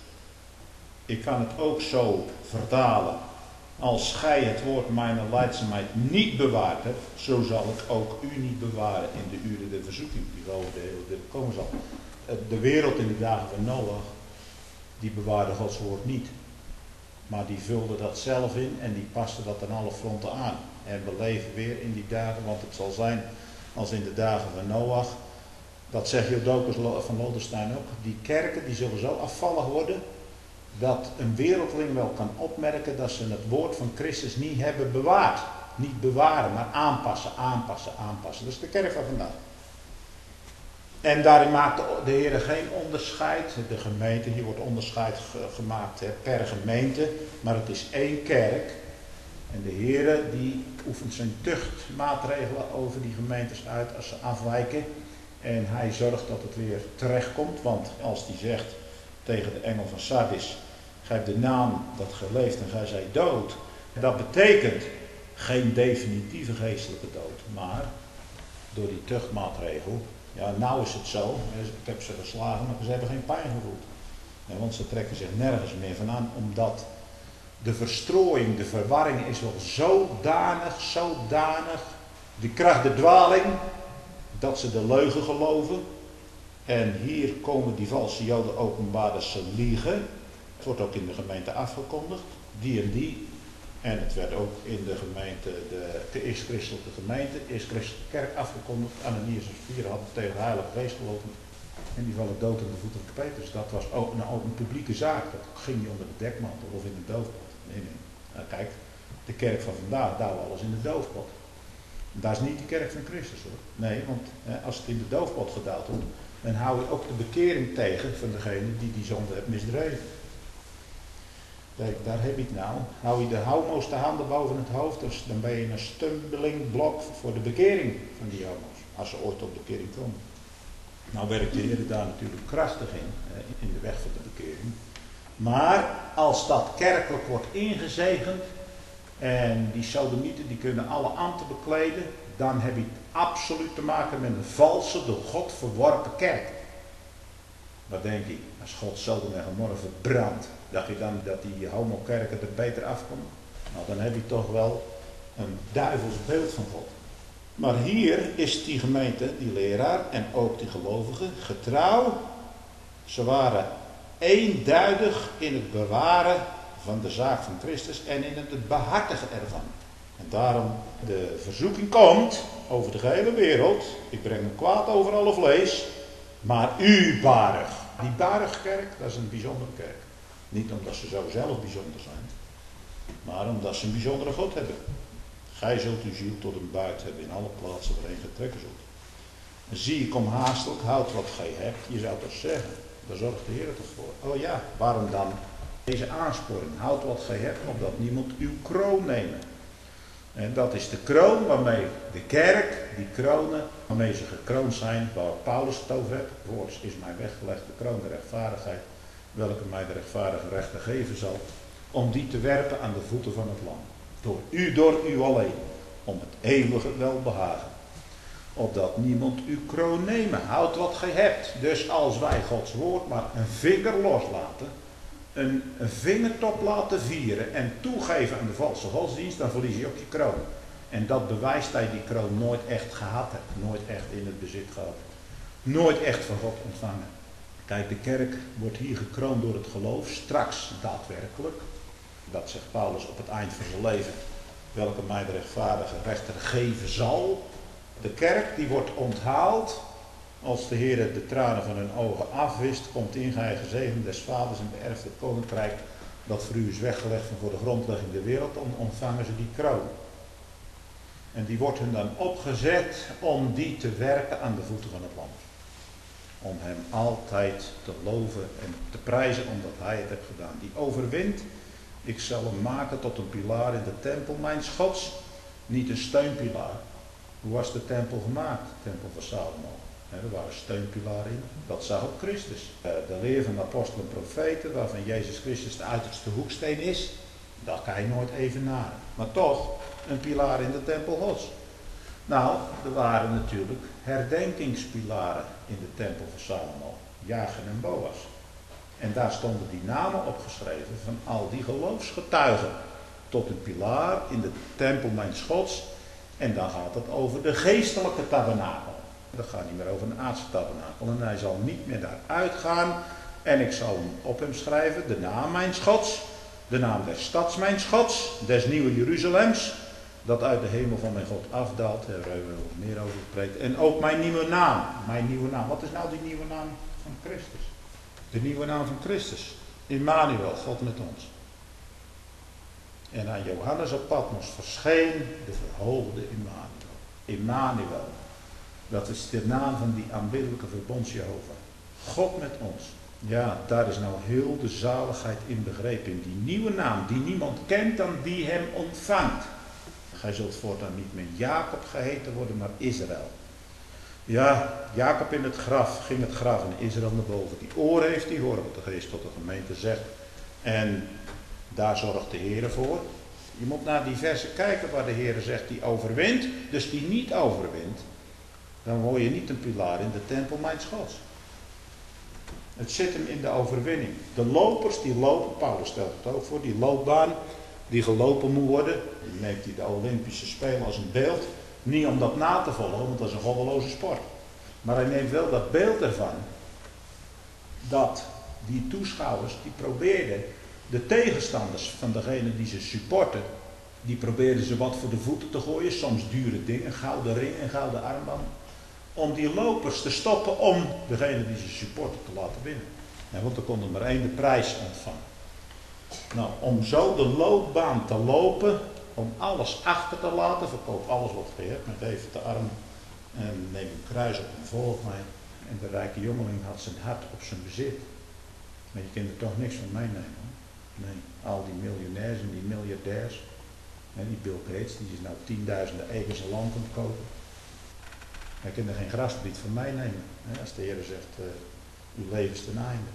A: ik kan het ook zo vertalen. Als gij het woord mijn leidzaamheid niet bewaard hebt, zo zal ik ook u niet bewaren in de uren der verzoeking die wel de hele tijd komen zal. De wereld in de dagen van Noach, die bewaarde Gods woord niet. Maar die vulde dat zelf in en die paste dat aan alle fronten aan. En we leven weer in die dagen, want het zal zijn als in de dagen van Noach. Dat zegt Jodokus van Lodenstein ook. Die kerken die zullen zo afvallig worden dat een wereldling wel kan opmerken dat ze het woord van Christus niet hebben bewaard. Niet bewaren, maar aanpassen, aanpassen, aanpassen. Dat is de kerk van vandaag. En daarin maakt de, de Heer geen onderscheid. De gemeente, hier wordt onderscheid gemaakt per gemeente. Maar het is één kerk. En de Heer die oefent zijn tuchtmaatregelen over die gemeentes uit als ze afwijken. En hij zorgt dat het weer terecht komt. Want als hij zegt tegen de engel van Sardis: gij hebt de naam dat geleefd en gij zijt dood. Dat betekent geen definitieve geestelijke dood. Maar door die tuchtmaatregel. Ja, nou is het zo. Ik heb ze geslagen, maar ze hebben geen pijn gevoeld. Ja, want ze trekken zich nergens meer van aan, omdat de verstrooiing, de verwarring is wel zodanig, zodanig. Die krijgt de dwaling dat ze de leugen geloven. En hier komen die valse joden openbaar dat ze liegen. Het wordt ook in de gemeente afgekondigd, die en die. En het werd ook in de gemeente, de, de eerst-christelijke gemeente, de eerst-christelijke kerk afgekondigd. Ananias en Sapphira hadden tegen de Heilige Geest gelopen. En die vallen dood aan de voeten van Petrus. Dat was ook een, ook een publieke zaak. Dat ging niet onder de dekmantel of in de doofpot. Nee, nee. Nou, kijk, de kerk van vandaag douwen alles in de doofpot. Dat is niet de kerk van Christus hoor. Nee, want eh, als het in de doofpot gedouwd wordt, dan hou je ook de bekering tegen van degene die die zonde heeft misdreven. Kijk, daar heb je het nou. Hou je de homo's de handen boven het hoofd, dus dan ben je een stumbling blok voor de bekering van die homo's. Als ze ooit op bekering komen. Nou werkt de Heer daar natuurlijk krachtig in, in de weg van de bekering. Maar als dat kerkelijk wordt ingezegend en die sodomieten die kunnen alle ambten bekleden, dan heb je het absoluut te maken met een valse, door God verworpen kerk. Wat denk je? Als God Sodom en Gomorra verbrandt, dacht je dan dat die homokerken er beter afkomen? Nou, dan heb je toch wel een duivels beeld van God. Maar hier is die gemeente, die leraar en ook die gelovigen getrouw. Ze waren eenduidig in het bewaren van de zaak van Christus en in het behartigen ervan. En daarom de verzoeking komt over de gehele wereld. Ik breng een kwaad over alle vlees. Maar u barig. Die barigkerk, dat is een bijzondere kerk. Niet omdat ze zo zelf bijzonder zijn. Maar omdat ze een bijzondere God hebben. Gij zult uw ziel tot een buit hebben in alle plaatsen waarin ge trekken zult. En zie, kom haastelijk, houd wat gij hebt. Je zou toch zeggen, daar zorgt de Heer toch voor. Oh ja, waarom dan deze aansporing? Houd wat gij hebt, opdat niemand uw kroon nemen. En dat is de kroon waarmee de kerk, die kronen, waarmee ze gekroond zijn, waar Paulus het over heeft. Voorts is mij weggelegd de kroon der rechtvaardigheid, welke mij de rechtvaardige rechter geven zal, om die te werpen aan de voeten van het lam. Door u, door u alleen, om het eeuwige welbehagen. Opdat niemand uw kroon nemen. Houd wat gij hebt. Dus als wij Gods woord maar een vinger loslaten, een, een vingertop laten vieren en toegeven aan de valse godsdienst, dan verlies je ook je kroon. En dat bewijst dat je die kroon nooit echt gehad hebt. Nooit echt in het bezit gehad. Nooit echt van God ontvangen. Kijk, de kerk wordt hier gekroond door het geloof. Straks daadwerkelijk. Dat zegt Paulus op het eind van zijn leven. Welke mij de rechtvaardige rechter geven zal. De kerk die wordt onthaald. Als de Heer de tranen van hun ogen afwist. Komt in gij gezegend des vaders en beërft het koninkrijk. Dat voor u is weggelegd van voor de grondlegging der wereld. Dan ontvangen ze die kroon. En die wordt hun dan opgezet om die te werken aan de voeten van het lam. Om hem altijd te loven en te prijzen omdat hij het heeft gedaan. Die overwint. Ik zal hem maken tot een pilaar in de tempel mijns Gods. Niet een steunpilaar. Hoe was de tempel gemaakt? De tempel van Salomo. Er waren steunpilaren in. Dat zag op Christus. De leer van de apostelen en profeten, waarvan Jezus Christus de uiterste hoeksteen is, dat kan je nooit evenaren. Maar toch, een pilaar in de tempel Gods. Nou, er waren natuurlijk herdenkingspilaren in de tempel van Salomo. Jagen en Boas. En daar stonden die namen opgeschreven van al die geloofsgetuigen. Tot een pilaar in de tempel mijns Gods. En dan gaat het over de geestelijke tabernakel. Dat gaat niet meer over een aardse tabernakel. En hij zal niet meer daaruit gaan. En ik zal op hem schrijven de naam mijns Gods. De naam des stads mijns Gods. Des nieuwe Jeruzalems. Dat uit de hemel van mijn God afdaalt. Daar hebben we nog meer over gepreekt. En ook mijn nieuwe naam. Mijn nieuwe naam. Wat is nou die nieuwe naam van Christus? De nieuwe naam van Christus. Immanuel, God met ons. En aan Johannes op Patmos verscheen de verhoogde Immanuel. Immanuel. Dat is de naam van die aanbiddelijke verbonds Jehovah. God met ons. Ja, daar is nou heel de zaligheid in begrepen. In die nieuwe naam die niemand kent dan die hem ontvangt. Gij zult voortaan niet meer Jacob geheten worden, maar Israël. Ja, Jacob in het graf, ging het graf en Israël naar boven. Die oren heeft, die horen wat de geest tot de gemeente zegt. En daar zorgt de Heer voor. Je moet naar die versen kijken waar de Heer zegt die overwint. Dus die niet overwint. Dan word je niet een pilaar in de tempel mijns Gods. Het zit hem in de overwinning. De lopers die lopen, Paulus stelt het ook voor, die loopbaan die gelopen moet worden. Die neemt hij de Olympische Spelen als een beeld. Niet om dat na te volgen, want dat is een goddeloze sport. Maar hij neemt wel dat beeld ervan. Dat die toeschouwers, die probeerden de tegenstanders van degene die ze supporten, die probeerden ze wat voor de voeten te gooien. Soms dure dingen, gouden ring en gouden armband. Om die lopers te stoppen om degene die ze supporten te laten winnen. Ja, want er kon er maar één de prijs ontvangen. Nou, om zo de loopbaan te lopen, om alles achter te laten, verkoop alles wat je hebt, met even de arm en neem een kruis op en volg mij. En de rijke jongeling had zijn hart op zijn bezit. Maar je kunt er toch niks van meenemen. Nee, al die miljonairs en die miljardairs, en die Bill Gates, die is nou tienduizenden acres een land aan het kopen. Hij kan er geen graspriet van meenemen. Als de Heer zegt, uh, uw leven is ten einde.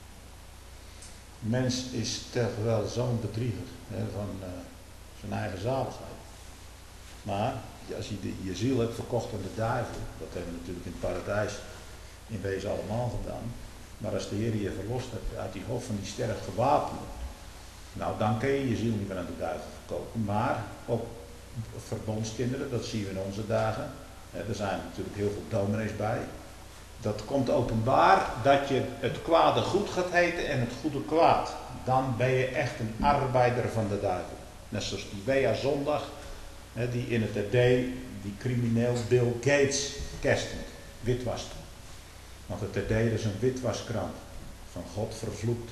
A: Mens is toch wel zo'n bedrieger hè, van uh, zijn eigen zaligheid. Maar als je de, je ziel hebt verkocht aan de duivel, dat hebben we natuurlijk in het paradijs in wezen allemaal gedaan. Maar als de Heer je verlost hebt uit die hof van die sterk gewapenden, nou dan kun je je ziel niet meer aan de duivel verkopen. Maar ook verbondskinderen, dat zien we in onze dagen. Er zijn natuurlijk heel veel dominees bij. Dat komt openbaar dat je het kwade goed gaat heten en het goede kwaad. Dan ben je echt een arbeider van de duivel. Net zoals die Wea Zondag, die in het R D, die crimineel Bill Gates kerstend, witwast. Want het R D is een witwaskrant, van God vervloekt.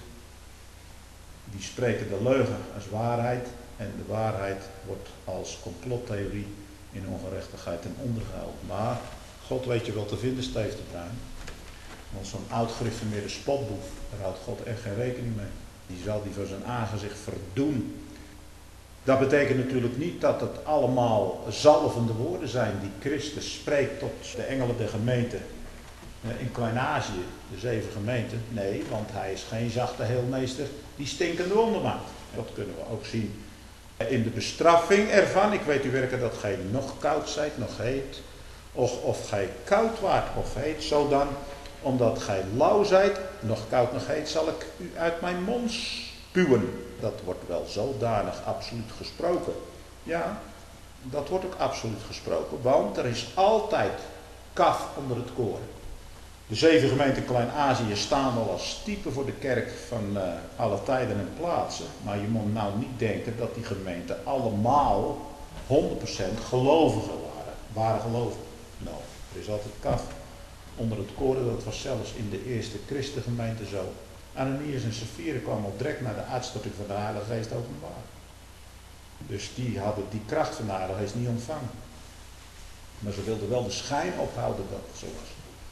A: Die spreken de leugen als waarheid en de waarheid wordt als complottheorie in ongerechtigheid ten onder gehaald. Maar God weet je wel te vinden, Steef de Bruin. Want zo'n oud-gereformeerde spotboef, daar houdt God echt geen rekening mee. Die zal die voor zijn aangezicht verdoen. Dat betekent natuurlijk niet dat het allemaal zalvende woorden zijn die Christus spreekt tot de engelen der gemeente in Klein-Azië, de zeven gemeenten. Nee, want hij is geen zachte heelmeester die stinkende wonder maakt. Dat kunnen we ook zien in de bestraffing ervan. Ik weet u werken dat gij nog koud zijt, nog heet. Of, of gij koud waart of heet, zodan, omdat gij lauw zijt, nog koud nog heet, zal ik u uit mijn mond spuwen. Dat wordt wel zodanig absoluut gesproken. Ja, dat wordt ook absoluut gesproken, want er is altijd kaf onder het koren. De zeven gemeenten Klein-Azië staan wel als type voor de kerk van uh, alle tijden en plaatsen. Maar je moet nou niet denken dat die gemeenten allemaal honderd procent gelovigen waren. Waren gelovigen. Nou, er is altijd kaf onder het koren. Dat was zelfs in de eerste christengemeente zo. Ananias en Sapphira kwamen al direct naar de uitstorting van de Heilige Geest openbaar. Dus die hadden die kracht van de Heilige Geest niet ontvangen. Maar ze wilden wel de schijn ophouden dat het zo was.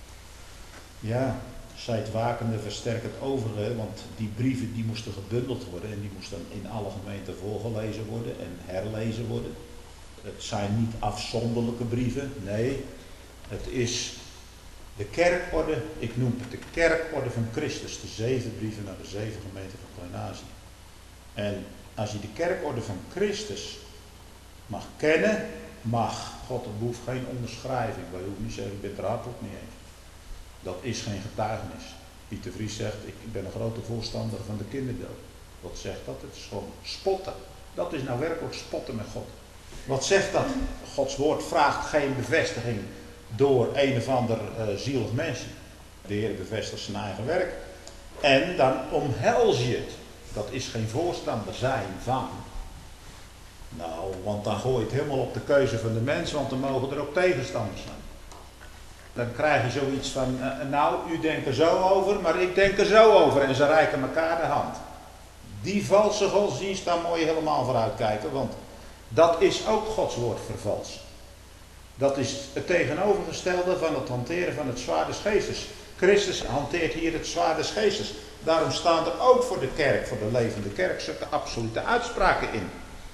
A: Ja, zijt wakende, versterk het overige, want die brieven die moesten gebundeld worden en die moesten in alle gemeenten voorgelezen worden en herlezen worden. Het zijn niet afzonderlijke brieven, nee, het is de kerkorde, ik noem het de kerkorde van Christus, de zeven brieven naar de zeven gemeenten van Klein-Azië. En als je de kerkorde van Christus mag kennen, mag God, het behoeft geen onderschrijving, wij hoeven niet zeggen, ik ben het er hartelijk mee eens. Dat is geen getuigenis. Pieter Vries zegt, ik ben een grote voorstander van de kinderdood. Wat zegt dat? Het is gewoon spotten. Dat is nou werkelijk spotten met God. Wat zegt dat? Gods woord vraagt geen bevestiging door een of ander uh, zielig mensje. De Heer bevestigt zijn eigen werk. En dan omhels je het. Dat is geen voorstander zijn van. Nou, want dan gooi je het helemaal op de keuze van de mens, want dan mogen er ook tegenstanders zijn. Dan krijg je zoiets van, uh, nou, u denkt er zo over, maar ik denk er zo over. En ze reiken elkaar de hand. Die valse godsdienst, daar moet je helemaal vooruit kijken, want dat is ook Gods woord vervals. Dat is het tegenovergestelde van het hanteren van het zwaard des geestes. Christus hanteert hier het zwaard des geestes. Daarom staan er ook voor de kerk, voor de levende kerk, zulke absolute uitspraken in.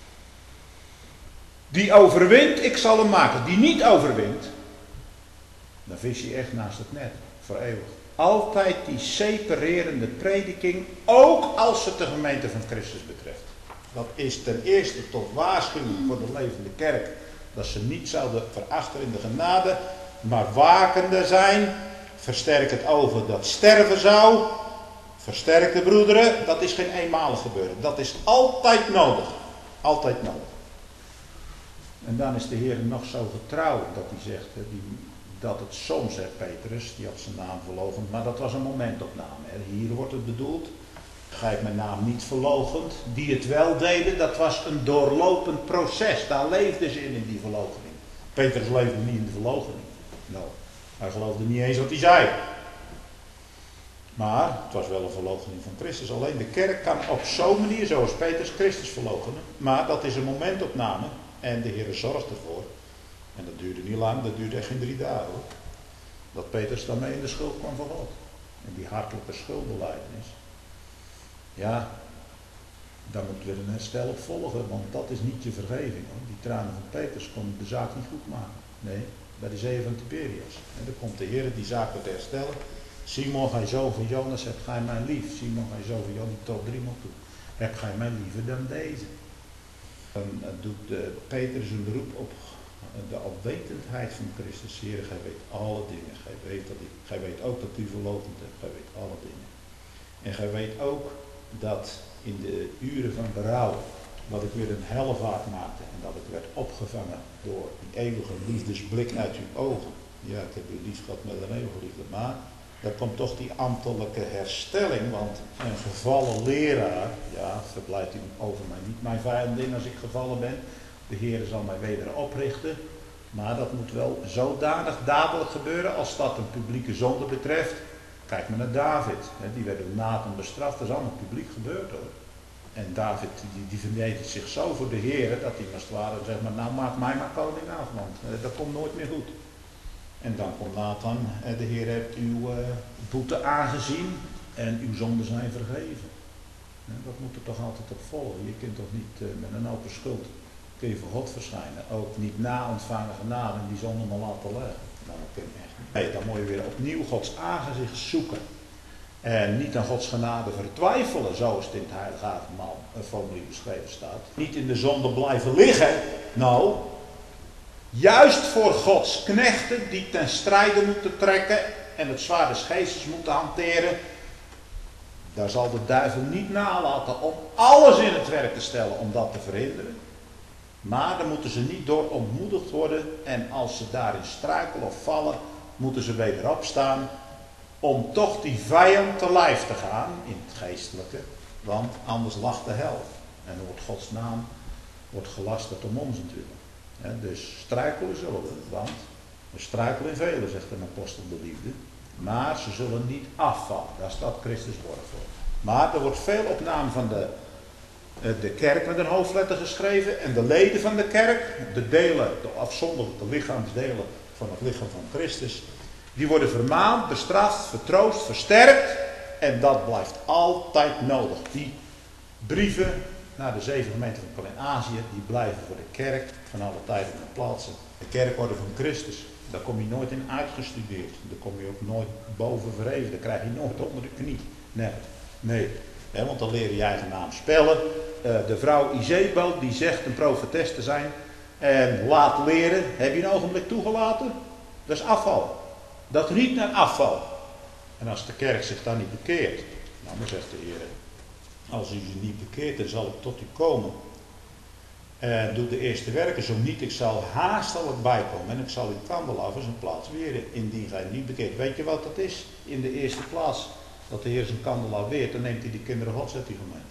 A: Die overwint, ik zal hem maken. Die niet overwint, dan vis je echt naast het net, voor eeuwig. Altijd die separerende prediking, ook als het de gemeente van Christus betreft. Dat is ten eerste tot waarschuwing voor de levende kerk, dat ze niet zouden verachten in de genade, maar wakende zijn versterk het over dat sterven zou. Versterk de broederen. Dat is geen eenmalig gebeuren. Dat is altijd nodig. Altijd nodig. En dan is de Heer nog zo getrouw dat hij zegt, hè, die, dat het soms, zegt Petrus, die had zijn naam verloochend, maar dat was een momentopname. Hè. Hier wordt het bedoeld, gij hebt mijn naam niet verloochend. Die het wel deden, dat was een doorlopend proces. Daar leefden ze in, in die verloochening. Petrus leefde niet in de verloochening. Nou, hij geloofde niet eens wat hij zei. Maar het was wel een verloochening van Christus. Alleen de kerk kan op zo'n manier, zoals Petrus Christus verloochenen. Maar dat is een momentopname. En de Heer zorgt ervoor. En dat duurde niet lang, dat duurde echt geen drie dagen hoor. Dat Petrus daarmee in de schuld kwam van God. En die hartelijke schuldbelijdenis. Ja, daar moet weer een herstel op volgen. Want dat is niet je vergeving hoor. Die tranen van Petrus konden de zaak niet goed maken. Nee, bij de zee van Tiberias. En dan komt de Heer die zaak te herstellen. Simon, gij zoon van Jonas, hebt gij mij lief. Simon, gij zoon van Jonas, die tot drie man toe. Hebt gij mij liever dan deze. Dan doet uh, Petrus een beroep op de opwetendheid van Christus. Heer, gij weet alle dingen. Gij weet, dat ik, gij weet ook dat u verloochend hebt. Gij weet alle dingen. En gij weet ook dat in de uren van berouw, wat ik weer een hellevaart maakte. En dat ik werd opgevangen door die eeuwige liefdesblik uit uw ogen. Ja, ik heb u lief gehad met een eeuwige liefde. Maar daar komt toch die ambtelijke herstelling, want een gevallen leraar, ja, verblijft u over mij niet mijn vijandin als ik gevallen ben. De Heer zal mij weder oprichten, maar dat moet wel zodanig dadelijk gebeuren als dat een publieke zonde betreft. Kijk maar naar David, hè, die werd door Nathan bestraft, dat is allemaal publiek gebeurd hoor. En David die, die vernedert zich zo voor de Heer, dat hij als het ware zegt, maar nou maak mij maar koning af, want eh, dat komt nooit meer goed. En dan komt Nathan, de Heer heeft uw uh, boete aangezien en uw zonden zijn vergeven. Dat moet er toch altijd op volgen. Je kunt toch niet uh, met een open schuld, kun je voor God verschijnen. Ook niet na ontvangen genade en die zonden maar laten leggen. Nou, dat kun je echt niet. Nee, dan moet je weer opnieuw Gods aangezicht zoeken. En niet aan Gods genade vertwijfelen, zoals het in het Heilige Avondmaal een formulier beschreven staat. Niet in de zonde blijven liggen. Nou, juist voor Gods knechten die ten strijde moeten trekken en het zwaard des geestes moeten hanteren. Daar zal de duivel niet nalaten om alles in het werk te stellen om dat te verhinderen. Maar dan moeten ze niet door ontmoedigd worden en als ze daarin struikelen of vallen, moeten ze weder opstaan om toch die vijand te lijf te gaan in het geestelijke. Want anders lacht de hel. En dan wordt Gods naam wordt gelasterd om ons natuurlijk. Ja, dus struikelen zullen we, want we struikelen in velen, zegt een apostel de liefde. Maar ze zullen niet afvallen. Daar staat Christus borg voor. Maar er wordt veel op naam van de, de kerk met een hoofdletter geschreven. En de leden van de kerk, de delen, de afzonderlijke lichaamsdelen van het lichaam van Christus. Die worden vermaand, bestraft, vertroost, versterkt. En dat blijft altijd nodig. Die brieven naar de zeven gemeenten van Klein-Azië, die blijven voor de kerk van alle tijden en plaatsen. De kerkorde van Christus, daar kom je nooit in uitgestudeerd. Daar kom je ook nooit boven verheven. Daar krijg je nooit onder de knie. Nee, nee. He, want dan leer je je eigen naam spellen. Uh, de vrouw Izebel, die zegt een profetes te zijn en laat leren. Heb je een ogenblik toegelaten? Dat is afval. Dat riekt naar afval. En als de kerk zich dan niet bekeert, nou dan zegt de Heer, als u zich niet bekeert, dan zal ik tot u komen. En doe de eerste werken, zo niet, ik zal haastelijk bijkomen en ik zal uw kandelaar zijn plaats weren, indien gij niet bekeert. Weet je wat dat is? In de eerste plaats, dat de Heer zijn kandelaar weert, dan neemt hij die kinderen Gods uit die gemeente.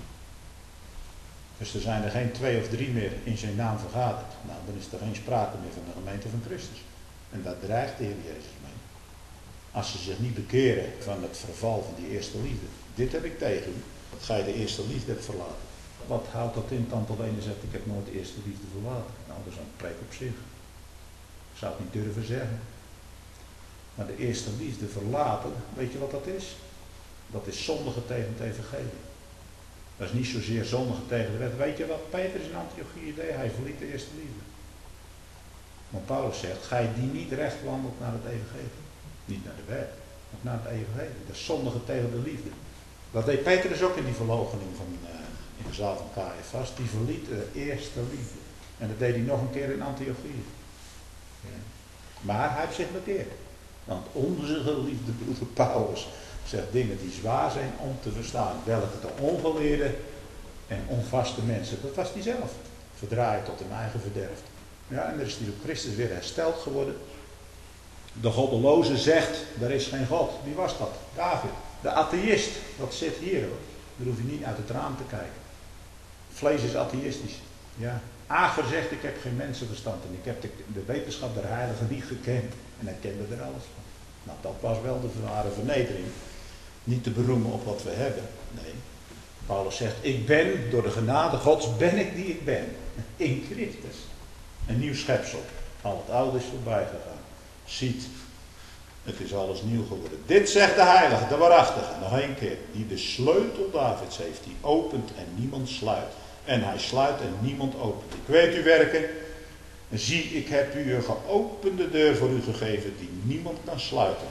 A: Dus er zijn er geen twee of drie meer in zijn naam vergaderd. Nou, dan is er geen sprake meer van de gemeente van Christus. En daar dreigt de Heer Jezus mee. Als ze zich niet bekeren van het verval van die eerste liefde. Dit heb ik tegen u. Dat gij de eerste liefde hebt verlaten. Wat houdt dat in? Tante Lene zegt, ik heb nooit de eerste liefde verlaten. Nou, dat is een preek op zich. Ik zou het niet durven zeggen. Maar de eerste liefde verlaten, weet je wat dat is? Dat is zondigen tegen het evangelie. Dat is niet zozeer zondigen tegen de wet. Weet je wat Petrus in Antiochië deed? Hij verliet de eerste liefde. Maar Paulus zegt, gij die niet recht wandelt naar het evangelie. Niet naar de wet, maar naar het evangelie. Dat is zondigen tegen de liefde. Dat deed Petrus ook in die verloochening van, uh, in de zaal van Caiaphas. Die verliet de eerste liefde. En dat deed hij nog een keer in Antiochië. Ja. Maar hij heeft zich bekeerd. Want onze geliefde broeder Paulus zegt dingen die zwaar zijn om te verstaan. Welke de ongeleerde en onvaste mensen, dat was die zelf. Verdraaien tot hun eigen verderf. Ja, en er is die op Christus weer hersteld geworden. De goddeloze zegt, er is geen God. Wie was dat? David. De atheïst, dat zit hier hoor. Daar hoef je niet uit het raam te kijken. Vlees is atheïstisch. Ja. Ager zegt, ik heb geen mensenverstand en ik heb de, de wetenschap der heiligen niet gekend. En hij kende er alles van. Nou, dat was wel de ware vernedering. Niet te beroemen op wat we hebben. Nee. Paulus zegt, ik ben, door de genade Gods ben ik die ik ben. In Christus. Een nieuw schepsel. Al het oude is voorbij gegaan. Ziet, het is alles nieuw geworden. Dit zegt de heilige, de waarachtige, nog één keer. Die de sleutel Davids heeft, die opent en niemand sluit. En hij sluit en niemand opent. Ik weet uw werken. Zie, ik heb u een geopende deur voor u gegeven die niemand kan sluiten.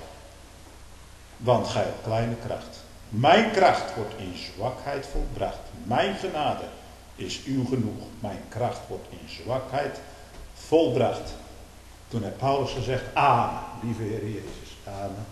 A: Want gij hebt kleine kracht. Mijn kracht wordt in zwakheid volbracht. Mijn genade is uw genoeg. Mijn kracht wordt in zwakheid volbracht. Toen heeft Paulus gezegd, amen, lieve Heer Jezus, amen.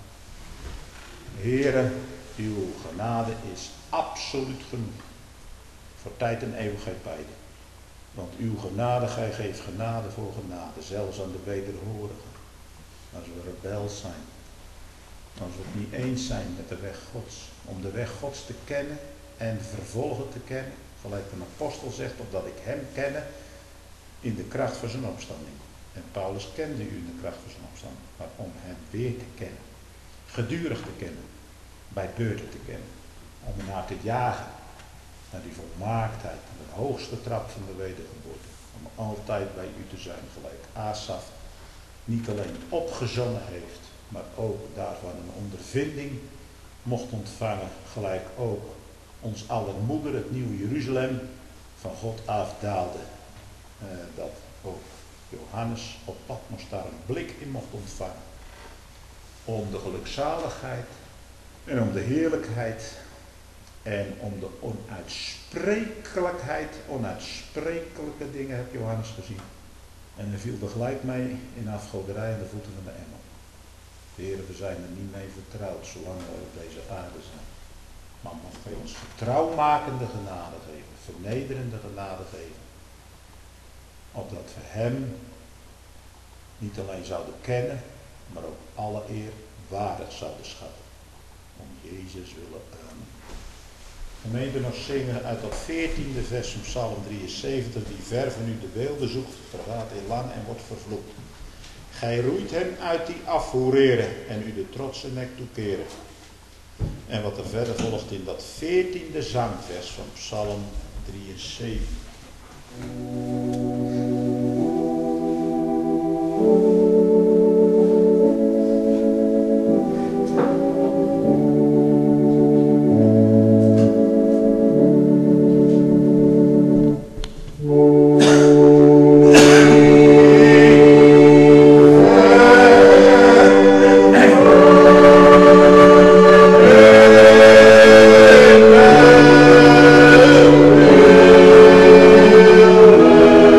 A: Heere, uw genade is absoluut genoeg. Voor tijd en eeuwigheid beide. Want uw genade, gij geeft genade voor genade, zelfs aan de wederhorigen. Als we rebels zijn, als we het niet eens zijn met de weg Gods, om de weg Gods te kennen en vervolgen te kennen, gelijk een apostel zegt, opdat ik hem kenne in de kracht van zijn opstanding. En Paulus kende u in de kracht van zijn opstanding, maar om hem weer te kennen, gedurig te kennen, bij beurten te kennen, om naar te jagen, naar die volmaaktheid, de hoogste trap van de wedergeboorte, om altijd bij u te zijn, gelijk Asaf niet alleen opgezongen heeft, maar ook daarvan een ondervinding mocht ontvangen, gelijk ook ons aller moeder, het nieuwe Jeruzalem, van God afdaalde, eh, dat ook Johannes op Patmos daar een blik in mocht ontvangen. Om de gelukzaligheid en om de heerlijkheid en om de onuitsprekelijkheid, onuitsprekelijke dingen heb Johannes gezien. En hij viel tegelijk mee in afgoderij aan de voeten van de engel. De Heer, we zijn er niet mee vertrouwd zolang we op deze aarde zijn. Maar mag hij ons vertrouwmakende genade geven, vernederende genade geven. Opdat we hem niet alleen zouden kennen, maar ook alle eer waardig zouden schatten. Om Jezus willen. Amen. Gemeente nog zingen uit dat veertiende vers van Psalm drieënzeventig. Die ver van u de weelde zoekt, vergaat in lang en wordt vervloekt. Gij roeit hem uit die afvoereren en u de trotse nek toekeren. En wat er verder volgt in dat veertiende zangvers van Psalm drieënzeventig.
B: Oh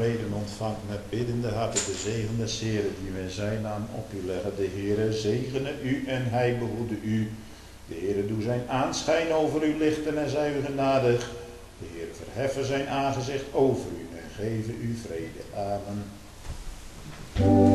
A: gebeden ontvangt met biddende harten de zegen des Heren die we in zijn naam op u leggen. De Heere zegene u en hij behoede u. De Heere doe zijn aanschijn over u lichten en zij u genadig. De Heere verheffen zijn aangezicht over u en geven u vrede. Amen.